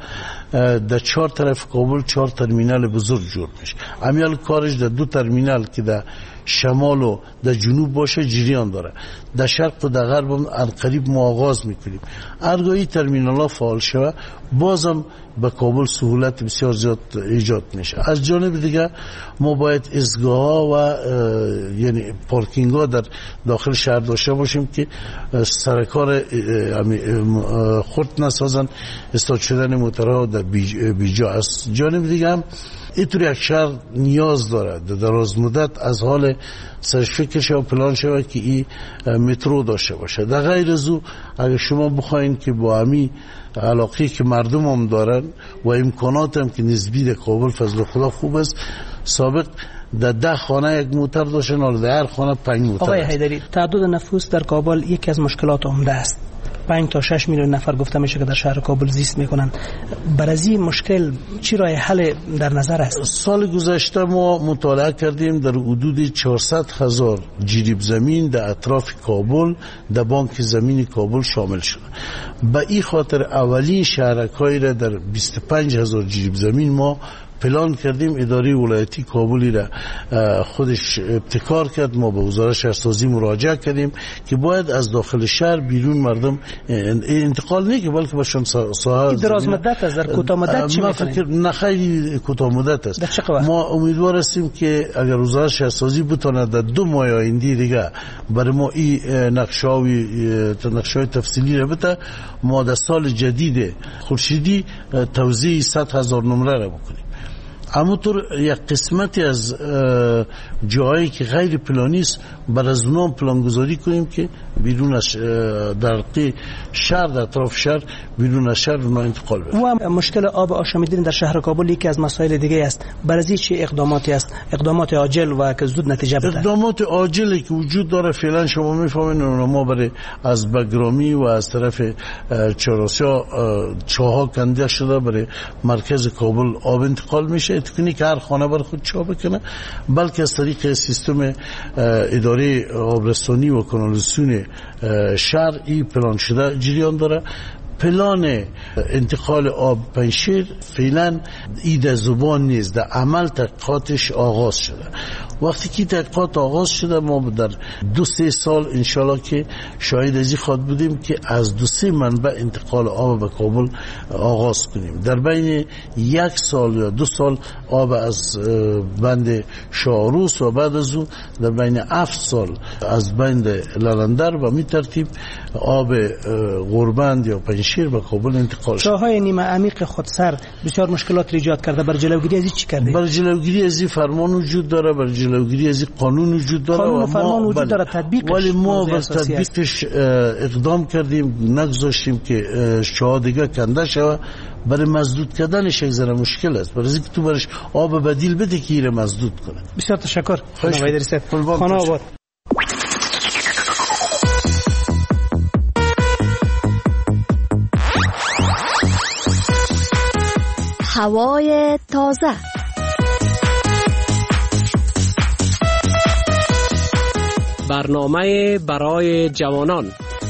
در چهار طرف کابل، چهار ترمینال بزرگ جور میشه. امیال کارش در دو ترمینال که در شمال و در جنوب باشه جریان داره. در شرق و در غرب هم قریب ما آغاز میکنیم. ارگاهی ترمینال ها فعال شود، بازم به کابل سهولت بسیار زیاد ایجاد میشه. از جانب دیگه ما باید ایستگاه ها و یعنی پارکینگ ها در داخل شهر داشته باشیم که سرکار خرد نسازن استاد شدن موترها در بیجا. از جانب دیگه هم اینطور یک شهر نیاز داره در دراز مدت از حال سرش فکر شد و پلان شود که این مترو داشته باشه. در غیر از او اگر شما بخواین که با همی علاقه که مردم هم دارن و امکانات هم که نسبی در کابل فضل خدا خوب است، سابق در ده خانه یک موتر داشتن، حالا در هر خانه پنج موتر. آقای حیدری، تعداد نفوس در کابل یکی از مشکلات عمده است. پنج تا شش میلیون نفر گفته میشه که در شهر کابل زیست میکنن. برای این مشکل چی راه حل در نظر است؟ سال گذشته ما مطالعه کردیم در حدود چهارصد هزار جریب زمین در اطراف کابل در بانک زمین کابل شامل شده. به این خاطر اولین شهرکایی را در بیست و پنج هزار جریب زمین ما پلان کردیم. اداره ولایتی کابلی را خودش ابتکار کرد. ما به وزارت شهرسازی مراجعه کردیم که باید از داخل شهر بیرون مردم انتقال نه که بلکه باشن ساحه دراز مدت است، در کوتاه مدت چی می‌کنید؟ نه خیلی کوتاه مدت است. ما امیدوار هستیم که اگر وزارت شهرسازی بتونه در دو ماه آینده دیگه برای ما این نقشه‌های نقشه‌های تفصیلی را بده، ما در سال جدید خورشیدی توزیع صد هزار نمره را بکنیم. همونطور یک قسمتی از جایی که غیر پلانی است بر از اونها پلانگذاری کنیم که بیرون از در شهر، در اطراف شهر، بیرون از شهر اونها انتقال بشه. و مشکل آب آشامیدنی در شهر کابل یکی از مسائل دیگه است. برای چه اقداماتی است؟ اقدامات عاجل و که زود نتیجه بده. اقدامات عاجلی که وجود داره فعلا شما میفهمین ما برای از بگرامی و از طرف چهارآسیا چاها کنده شده برای مرکز کابل آب انتقال میشه. تکنیک هر خانه بر خود چا بکنه، بلکه از طریق سیستم اداره آبرسانی و کانالیزاسیون شهر این پلان شده جریان داره. پلان انتقال آب پنشیر فعلا ایده زبان نیست، در عمل تحقیقاتش آغاز شده. وقتی که تحقیقات آغاز شده ما در دو سه سال انشالله که شاهد ازی خواد بودیم که از دو سه منبع انتقال آب به کابل آغاز کنیم. در بین یک سال یا دو سال آب از بند شاهروس و بعد از اون در بین هفت سال از بند لالندر و می ترتیب آب غربند یا پنشیر به کابل انتقال شد. چاهای نیمه عمیق خودسر بسیار مشکلات ایجاد کرده. بر جلوگیری از این چی کرده؟ بر جلوگیری از این فرمان وجود داره، بر جلوگیری از این قانون وجود داره قانون و فرمان وجود داره، تطبیقش ولی ما بر تطبیقش اقدام کردیم، نگذاشتیم که چاها دیگه کنده شوه. برای مسدود کردنش یک ذره مشکل است، برای اینکه تو برش آب بدیل بده که ایره مسدود کنه. بسیار تشکر. خانه آباد. هوای تازه. برنامه برای جوانان.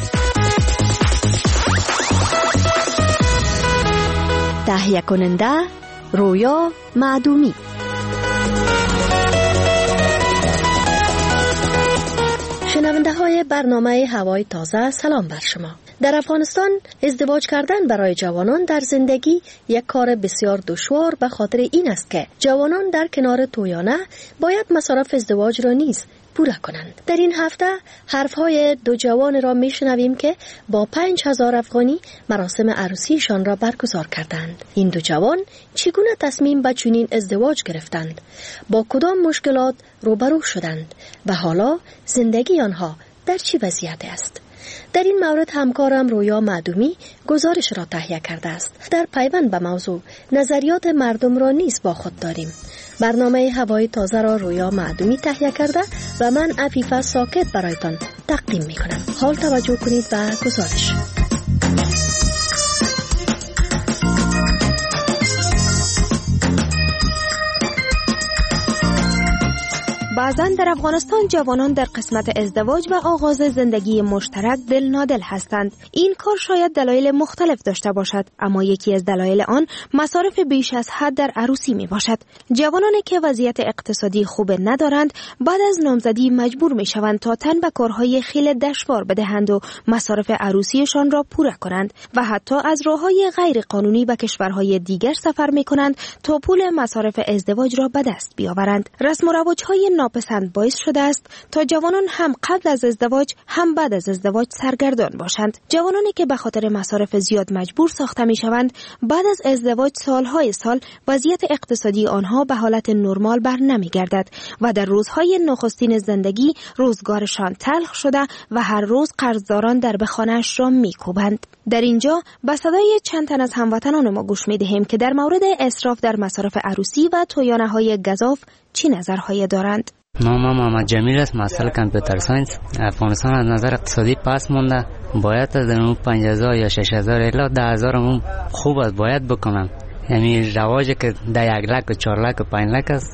تهیه کننده رویا معدومی. شنونده های برنامه هوای تازه، سلام بر شما. در افغانستان ازدواج کردن برای جوانان در زندگی یک کار بسیار دشوار به خاطر این است که جوانان در کنار تویانه باید مصارف ازدواج را نیز پورا کنند. در این هفته حرفهای دو جوان را میشنویم که با پنج هزار افغانی مراسم عروسیشان را برگزار کردند. این دو جوان چگونه تصمیم به چنین ازدواج گرفتند؟ با کدام مشکلات روبرو شدند؟ و حالا زندگی آنها در چه وضعیت است؟ در این مورد همکارم رویا معدومی گزارش را تهیه کرده است. در پیوند به موضوع نظریات مردم را نیز با خود داریم. برنامه هوای تازه را رویا معدومی تهیه کرده و من عفیفه ساکت برایتان تقدیم می کنم. حال توجه کنید به گزارش. بعضاً در افغانستان جوانان در قسمت ازدواج و آغاز زندگی مشترک دل نادل هستند. این کار شاید دلایل مختلف داشته باشد، اما یکی از دلایل آن مصارف بیش از حد در عروسی می باشد. جوانانی که وضعیت اقتصادی خوب ندارند بعد از نامزدی مجبور می شوند تا تن به کارهای خیلی دشوار بدهند و مصارف عروسیشان را پورا کنند و حتی از راههای غیر قانونی به کشورهای دیگر سفر می کنند تا پول مصارف ازدواج را به دست بیاورند. رسم و رواج‌های ناپسند باعث شده است تا جوانان هم قبل از ازدواج هم بعد از ازدواج سرگردان باشند. جوانانی که به خاطر مصارف زیاد مجبور ساخته می شوند بعد از ازدواج سالهای سال وضعیت اقتصادی آنها به حالت نرمال بر نمی گردد و در روزهای نخستین زندگی روزگارشان تلخ شده و هر روز قرضداران در بخانه‌اش را می کوبند. در اینجا به صدای چند تن از هموطنان ما گوش می دهیم که در مورد اسراف در مصارف عروسی و تویانه‌های گزاف چی نظرهای دارند. نامم محمد جمیل است، مستر کامپیوتر ساینس. افغانستان از نظر اقتصادی پس مونده، باید از اون پنج هزار یا شش هزار الی ده هزار هم خوب است باید بکنم. یعنی رواجی که ده یک لک و چهار لک و پنج لک است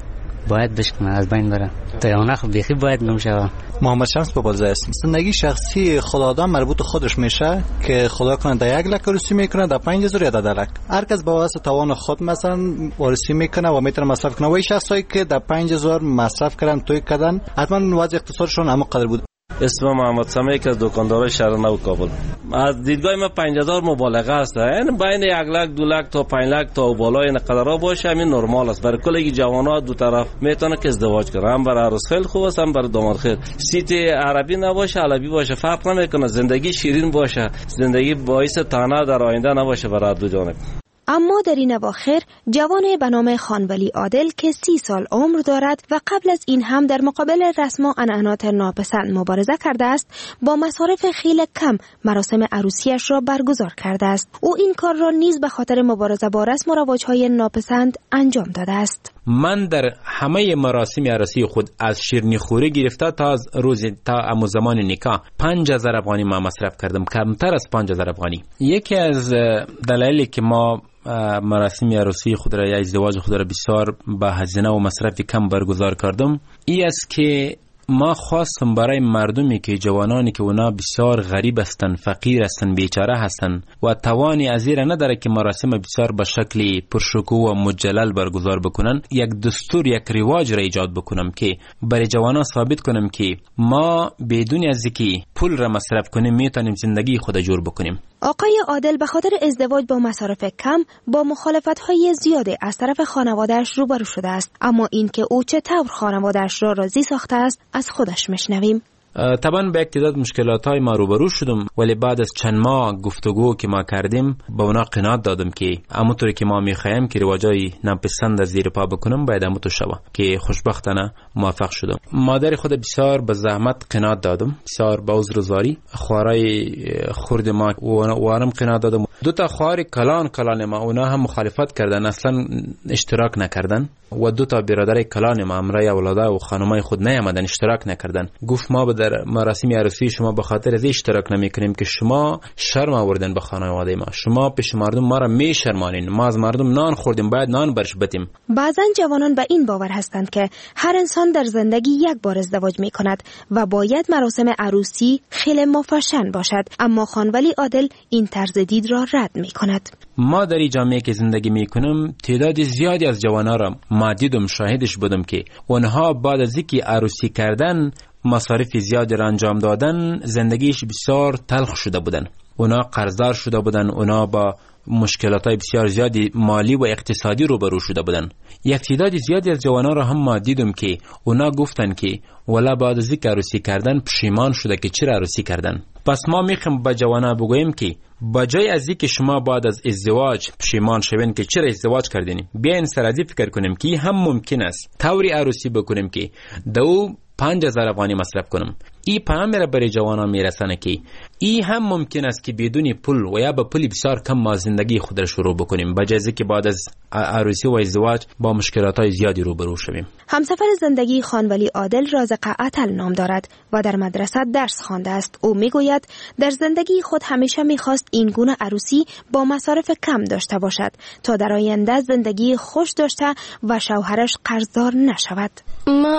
باید بشکنه، از بین بره. تا اون وقت بیخی باید گم شوه. محمد شمس بابازه است. زندگی شخصی خداداد مربوط خودش میشه که خدا کنه در یک لک ورسی میکنه، در پنج هزار یا در ده لک. هر کس با واسه توان خود مثلا ورسی میکنه و میتونه مصرف کنه. و این شخصایی که در پنج هزار مصرف کردن توی کردن حتما وضع اقتصادشون هم قدر بود. اسم محمد سمی که از دکاندارای شهر نو کابل. از دیدگاه ما پنج هزار مبالغه است. یعنی بین یک لک دو لک تا پنج لک تا بالای این قدرها باشه همین نرمال است. برای کلی جوانات دو طرف میتونه که ازدواج کنه. هم برای عروس خیلی خوب است، هم برای داماد خیلی. سیت عربی نباشه علوی باشه فرق نمیکنه. زندگی شیرین باشه، زندگی باعث طعنه در آینده نباشه برای دو جانب. اما در این اواخر جوان به نام خانولی عادل که سی سال عمر دارد و قبل از این هم در مقابل رسم و عنعنات ناپسند مبارزه کرده است، با مصارف خیلی کم مراسم عروسیش را برگزار کرده است. او این کار را نیز به خاطر مبارزه با رسم و رواج‌های ناپسند انجام داده است. من در همه مراسم عروسی خود از شیرینی خوری گرفته تا از روز تا ام زمان نکاح پنج هزار افغانی ما مصرف کردم، کمتر از پنج هزار افغانی. یکی از دلایلی که ما مراسم عروسی خود را یا ازدواج خود را بسیار با هزینه و مصرف کم برگزار کردم ای است که ما خواستم برای مردمی که جوانانی که اونا بسیار غریب هستند، فقیر هستند، بیچاره هستند و توانی از این نداره که مراسم بسیار به شکل پرشکوه و مجلل برگزار بکنن، یک دستور یک رواج را ایجاد بکنم که برای جوانان ثابت کنم که ما بدون از اینکه پول را مصرف کنیم میتونیم زندگی خود جور بکنیم. آقای عادل به خاطر ازدواج با مصارف کم با مخالفت‌های زیادی از طرف خانواده‌اش روبرو شده است، اما اینکه او چطور خانواده‌اش را راضی ساخته است از خودش میشنویم. طبعا به یک تعداد مشکلات های ما روبرو شدم، ولی بعد از چند ماه گفتگو که ما کردیم با اونا قناعت دادم که همونطوری که ما میخوایم که رواجای ناپسند از زیر پا بکنم باید همونطور شوه که خوشبختانه موفق شدم. مادر خود بسیار به زحمت قناعت دادم، بسیار با عذرزاری خوارای خورد ما وارم قناعت دادم. دو تا خوار کلان کلان ما اونا هم مخالفت کردن، اصلا اشتراک نکردن و دو تا برادر کلان ما امرای اولاده و خانمای خود نیامدن اشتراک نکردن. گفت ما در مراسم عروسی شما به خاطر از اشتراک نمیکنیم که شما شرم آوردن به خانواده ما، شما پیش مردم ما را میشرمانین، ما از مردم نان خوردیم باید نان برش بدیم. بعضن جوانان به این باور هستند که هر انسان در زندگی یک بار ازدواج میکند و باید مراسم عروسی خیلی مفشن باشد، اما خانولی عادل این طرز دید را رد میکند. ما در این جامعه که زندگی میکنم تعداد زیادی از جوانان را ما دیدم، شاهدش بودم که اونها بعد از اینکه عروسی کردن مصارف زیادی را انجام دادن زندگیش بسیار تلخ شده بودن، اونا قرضدار شده بودن، اونا با مشکلات بسیار زیادی مالی و اقتصادی روبرو شده بودن. یک تعداد زیادی از جوانان را هم ما دیدم که اونا گفتن که ولی بعد از اینکه عروسی کردن پشیمان شده که چرا عروسی کردن. پس ما میخوایم با جوانا بگوییم که بجای از اینکه شما بعد از ازدواج پشیمان شوین که چرا ازدواج کردین، بیاین سرازی فکر کنیم که هم ممکن است طوری عروسی بکنیم که دو پنج هزار افغانی مصرف کنم. این پیام میره برای جوانان میرسانه که این هم ممکن است که بدون پول و یا با پول بسیار کم ما زندگی خود را شروع بکنیم، بجای که بعد از عروسی و ازدواج با مشکلات زیادی روبرو شویم. همسفر زندگی خانولی عادل رازق عطل نام دارد و در مدرسه درس خوانده است. او میگوید در زندگی خود همیشه میخواست این گونه عروسی با مصارف کم داشته باشد تا در آینده زندگی خوش داشته و شوهرش قرضدار نشود. ما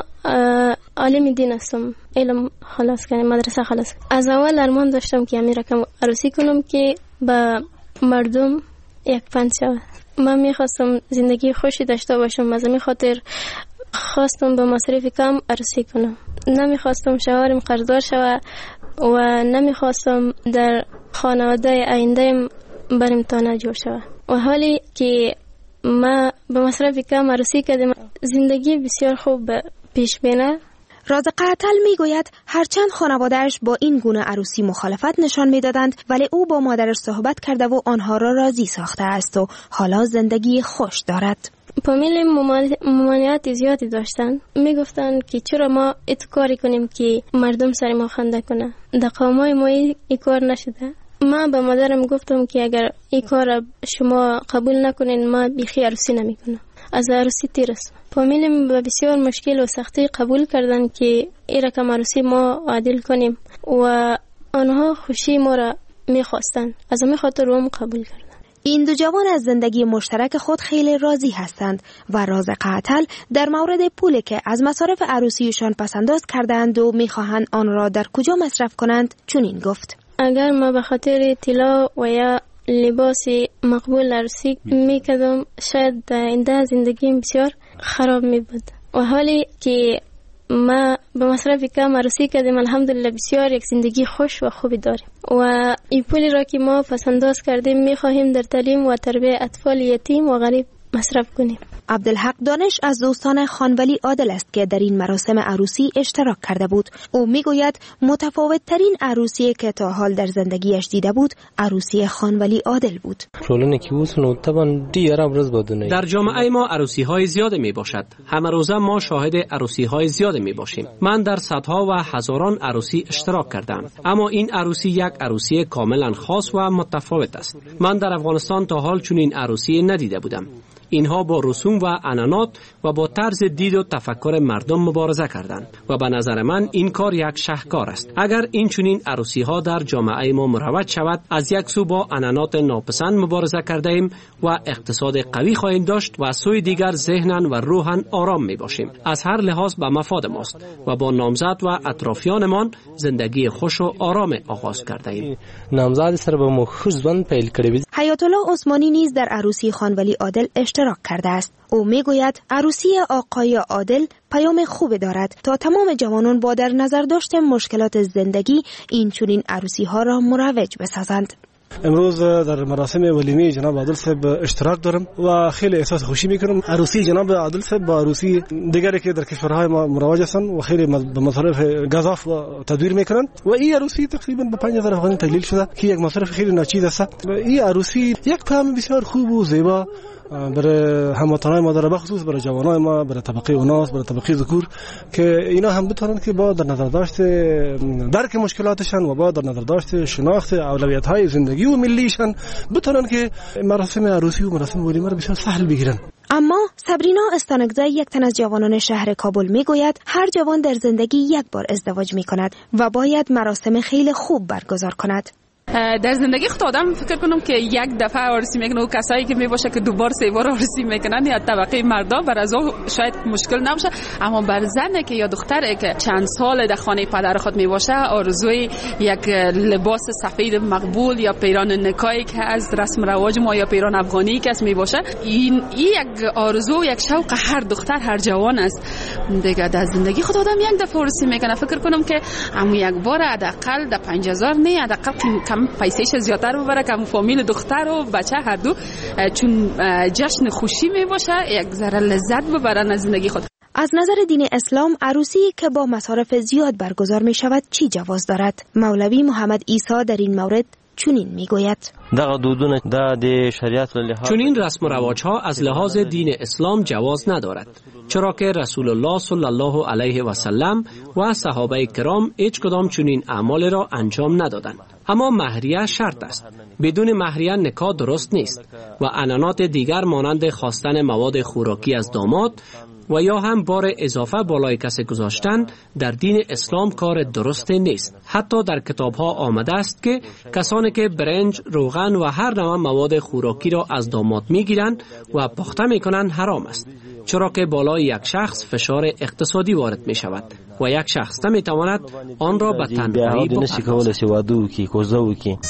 عالم دین هستم، علم خلاص کردم، مدرسه خلاص. از اول ارمان داشتم که همین رقم عروسی کنم که با مردم یک پند شود. من میخواستم زندگی خوشی داشته باشم، از همین خاطر خواستم با مصرف کم عروسی کنم. نمیخواستم شوهرم قرضدار شود و نمیخواستم در خانواده آینده برم تانه جور شود. و حالی که ما با مصرف کم عروسی کردم زندگی بسیار خوب پیش بینه. رازق عطل میگوید هرچند خانواده‌اش با این گونه عروسی مخالفت نشان میدادند، ولی او با مادرش صحبت کرده و آنها را راضی ساخته است و حالا زندگی خوش دارد. فامیل ممانعت زیادی داشتن، میگفتن که چرا ما ات کاری کنیم که مردم سر ما خنده کنه. در قومای ما این کار نشده. ما به مادرم گفتم که اگر این کار شما قبول نکنین ما بیخی عروسی نمیکنم، از عروسی تیرست. فامیلم به بسیار مشکل و سختی قبول کردن که این رقم عروسی ما عادل کنیم و آنها خوشی ما را میخواستن، از همین خاطر هم قبول کردن. این دو جوان از زندگی مشترک خود خیلی راضی هستند و راز قاتل در مورد پولی که از مصارف عروسیشان پسنداز کردند و میخواهند آن را در کجا مصرف کنند چنین گفت: اگر ما به خاطر طلا و یا لباس مقبول عروسی میکردم شاید آینده زندگیم بسیار خراب میبود و حالی که ما به مصرف کم عروسی کردیم الحمدلله بسیار یک زندگی خوش و خوبی داریم و این پولی را که ما پسنداز کردیم میخواهیم در تعلیم و تربیت اطفال یتیم و غریب مصرف کنیم. عبدالحق دانش از دوستان خانولی عادل است که در این مراسم عروسی اشتراک کرده بود. او میگوید متفاوت ترین عروسی که تا حال در زندگیش دیده بود عروسی خانولی عادل بود. در جامعه ما عروسی های زیاده می باشد. همه روزه ما شاهد عروسی های زیاده می باشیم. من در صدها و هزاران عروسی اشتراک کردم، اما این عروسی یک عروسی کاملا خاص و متفاوت است. من در افغانستان تا حال چنین عروسی ندیده بودم. اینها با رسوم و عنعنات و با طرز دید و تفکر مردم مبارزه کردند و به نظر من این کار یک شاهکار است. اگر این چنین عروسی ها در جامعه ما مروج شود، از یک سو با عنعنات ناپسند مبارزه کرده ایم و اقتصاد قوی خواهیم داشت و از سوی دیگر ذهناً و روحاً آرام می باشیم. از هر لحاظ به مفاد ماست و با نامزد و اطرافیانمان زندگی خوش و آرام آغاز کرده ایم. نامزد سر به مخزون پیل کردیم. حیات الله عثمانی نیز در عروسی خانولی عادل اشتراک کرده است. او میگوید عروسی آقای عادل پیام خوب دارد تا تمام جوانان با در نظر داشتن مشکلات زندگی این چنین عروسی ها را مروج بسازند. امروز در مراسم ولیمه جناب عادل صاحب اشتراک دارم و خیلی احساس خوشی میکنم. عروسی جناب عادل صاحب با عروسی دیگری که در کشورهای ما مروج هستند و خیلی به مصارف گزاف و تدویر میکنند و این عروسی تقریبا به پنج هزار افغانی تقلیل شده که یک مصرف خیلی ناچیز است. این عروسی یک پیام بسیار خوب و زیبا برای هموطنان ما داره، بخصوص برای جوانای ما، برای طبقه اوناس، برای طبقه ذکور، که اینا هم بتونن که با در نظر داشت درک مشکلاتشان و با در نظر داشت شناخت اولویت‌های زندگی و ملیشان بتونن که مراسم عروسی و مراسم ولیمه رو بسیار سهل بگیرن. اما صبرینا استانکزی یک تن از جوانان شهر کابل میگوید هر جوان در زندگی یک بار ازدواج میکند و باید مراسم خیلی خوب برگزار کند. در زندگی خود آدم فکر کنم که یک دفعه عروسی میکنه و کسایی که میباشه که دو بار سه بار عروسی میکنن یا طبقه مردا بر از شاید مشکل نباشه، اما بر زنه که یا دختره که چند سال در خانه پدر خود میباشه آرزوی یک لباس سفید مقبول یا پیران نکایی که از رسم رواج ما یا پیران افغانی که از میباشه، این یک آرزو یک شوق هر دختر هر جوان است دیگه. در زندگی خود آدم یک دفعه عروسی میکنه، فکر کنم که اما یک بار حداقل در پنج هزار نه حداقل پیسهش زیادتر ببره که فامیل دختر و بچه هر دو چون جشن خوشی می باشه یک ذره لذت ببرن از زندگی خود. از نظر دین اسلام عروسی که با مصارف زیاد برگزار می شود چی جواز دارد؟ مولوی محمد عیسی در این مورد چنین می گوید: چون این رسم و رواج ها از لحاظ دین اسلام جواز ندارد، چرا که رسول الله صلی الله علیه و سلم و صحابه کرام هیچ کدام چنین اعمال را انجام ندادند. اما مهریه شرط است. بدون مهریه نکاح درست نیست و عنعنات دیگر مانند خواستن مواد خوراکی از داماد و یا هم بار اضافه بالای کسی گذاشتن در دین اسلام کار درست نیست. حتی در کتاب ها آمده است که کسانی که برنج، روغن و هر نوع مواد خوراکی را از داماد میگیرند و پخته میکنند حرام است، چرا که بالای یک شخص فشار اقتصادی وارد می شود و یک شخص نمی تواند آن را به تنهایی بپردازد.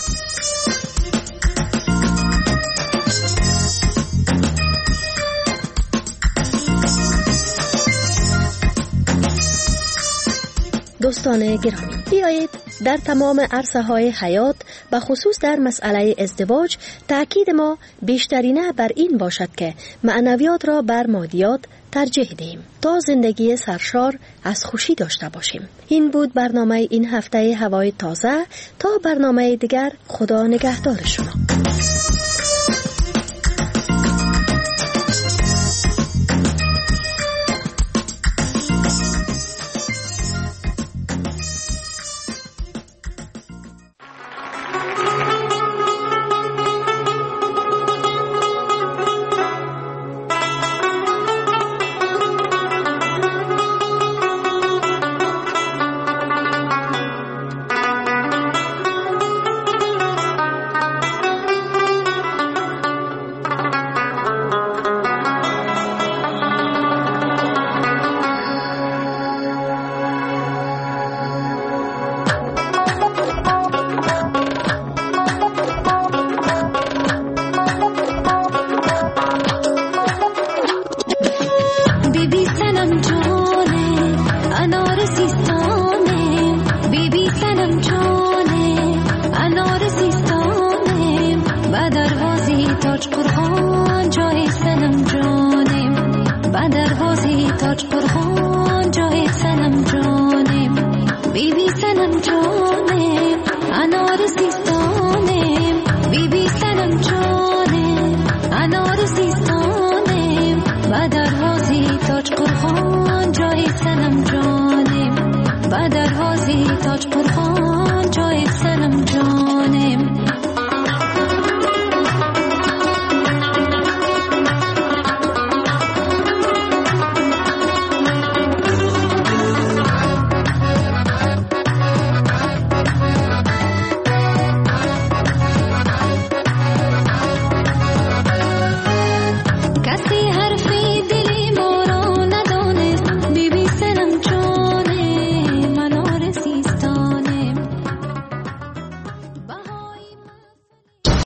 دوستان گرامی، بیایید در تمام عرصه های حیات به خصوص در مسئله ازدواج تأکید ما بیشترینه بر این باشد که معنویات را بر مادیات ترجیح دهیم تا زندگی سرشار از خوشی داشته باشیم. این بود برنامه این هفته هوای تازه. تا برنامه دیگر، خدا نگهدار شما.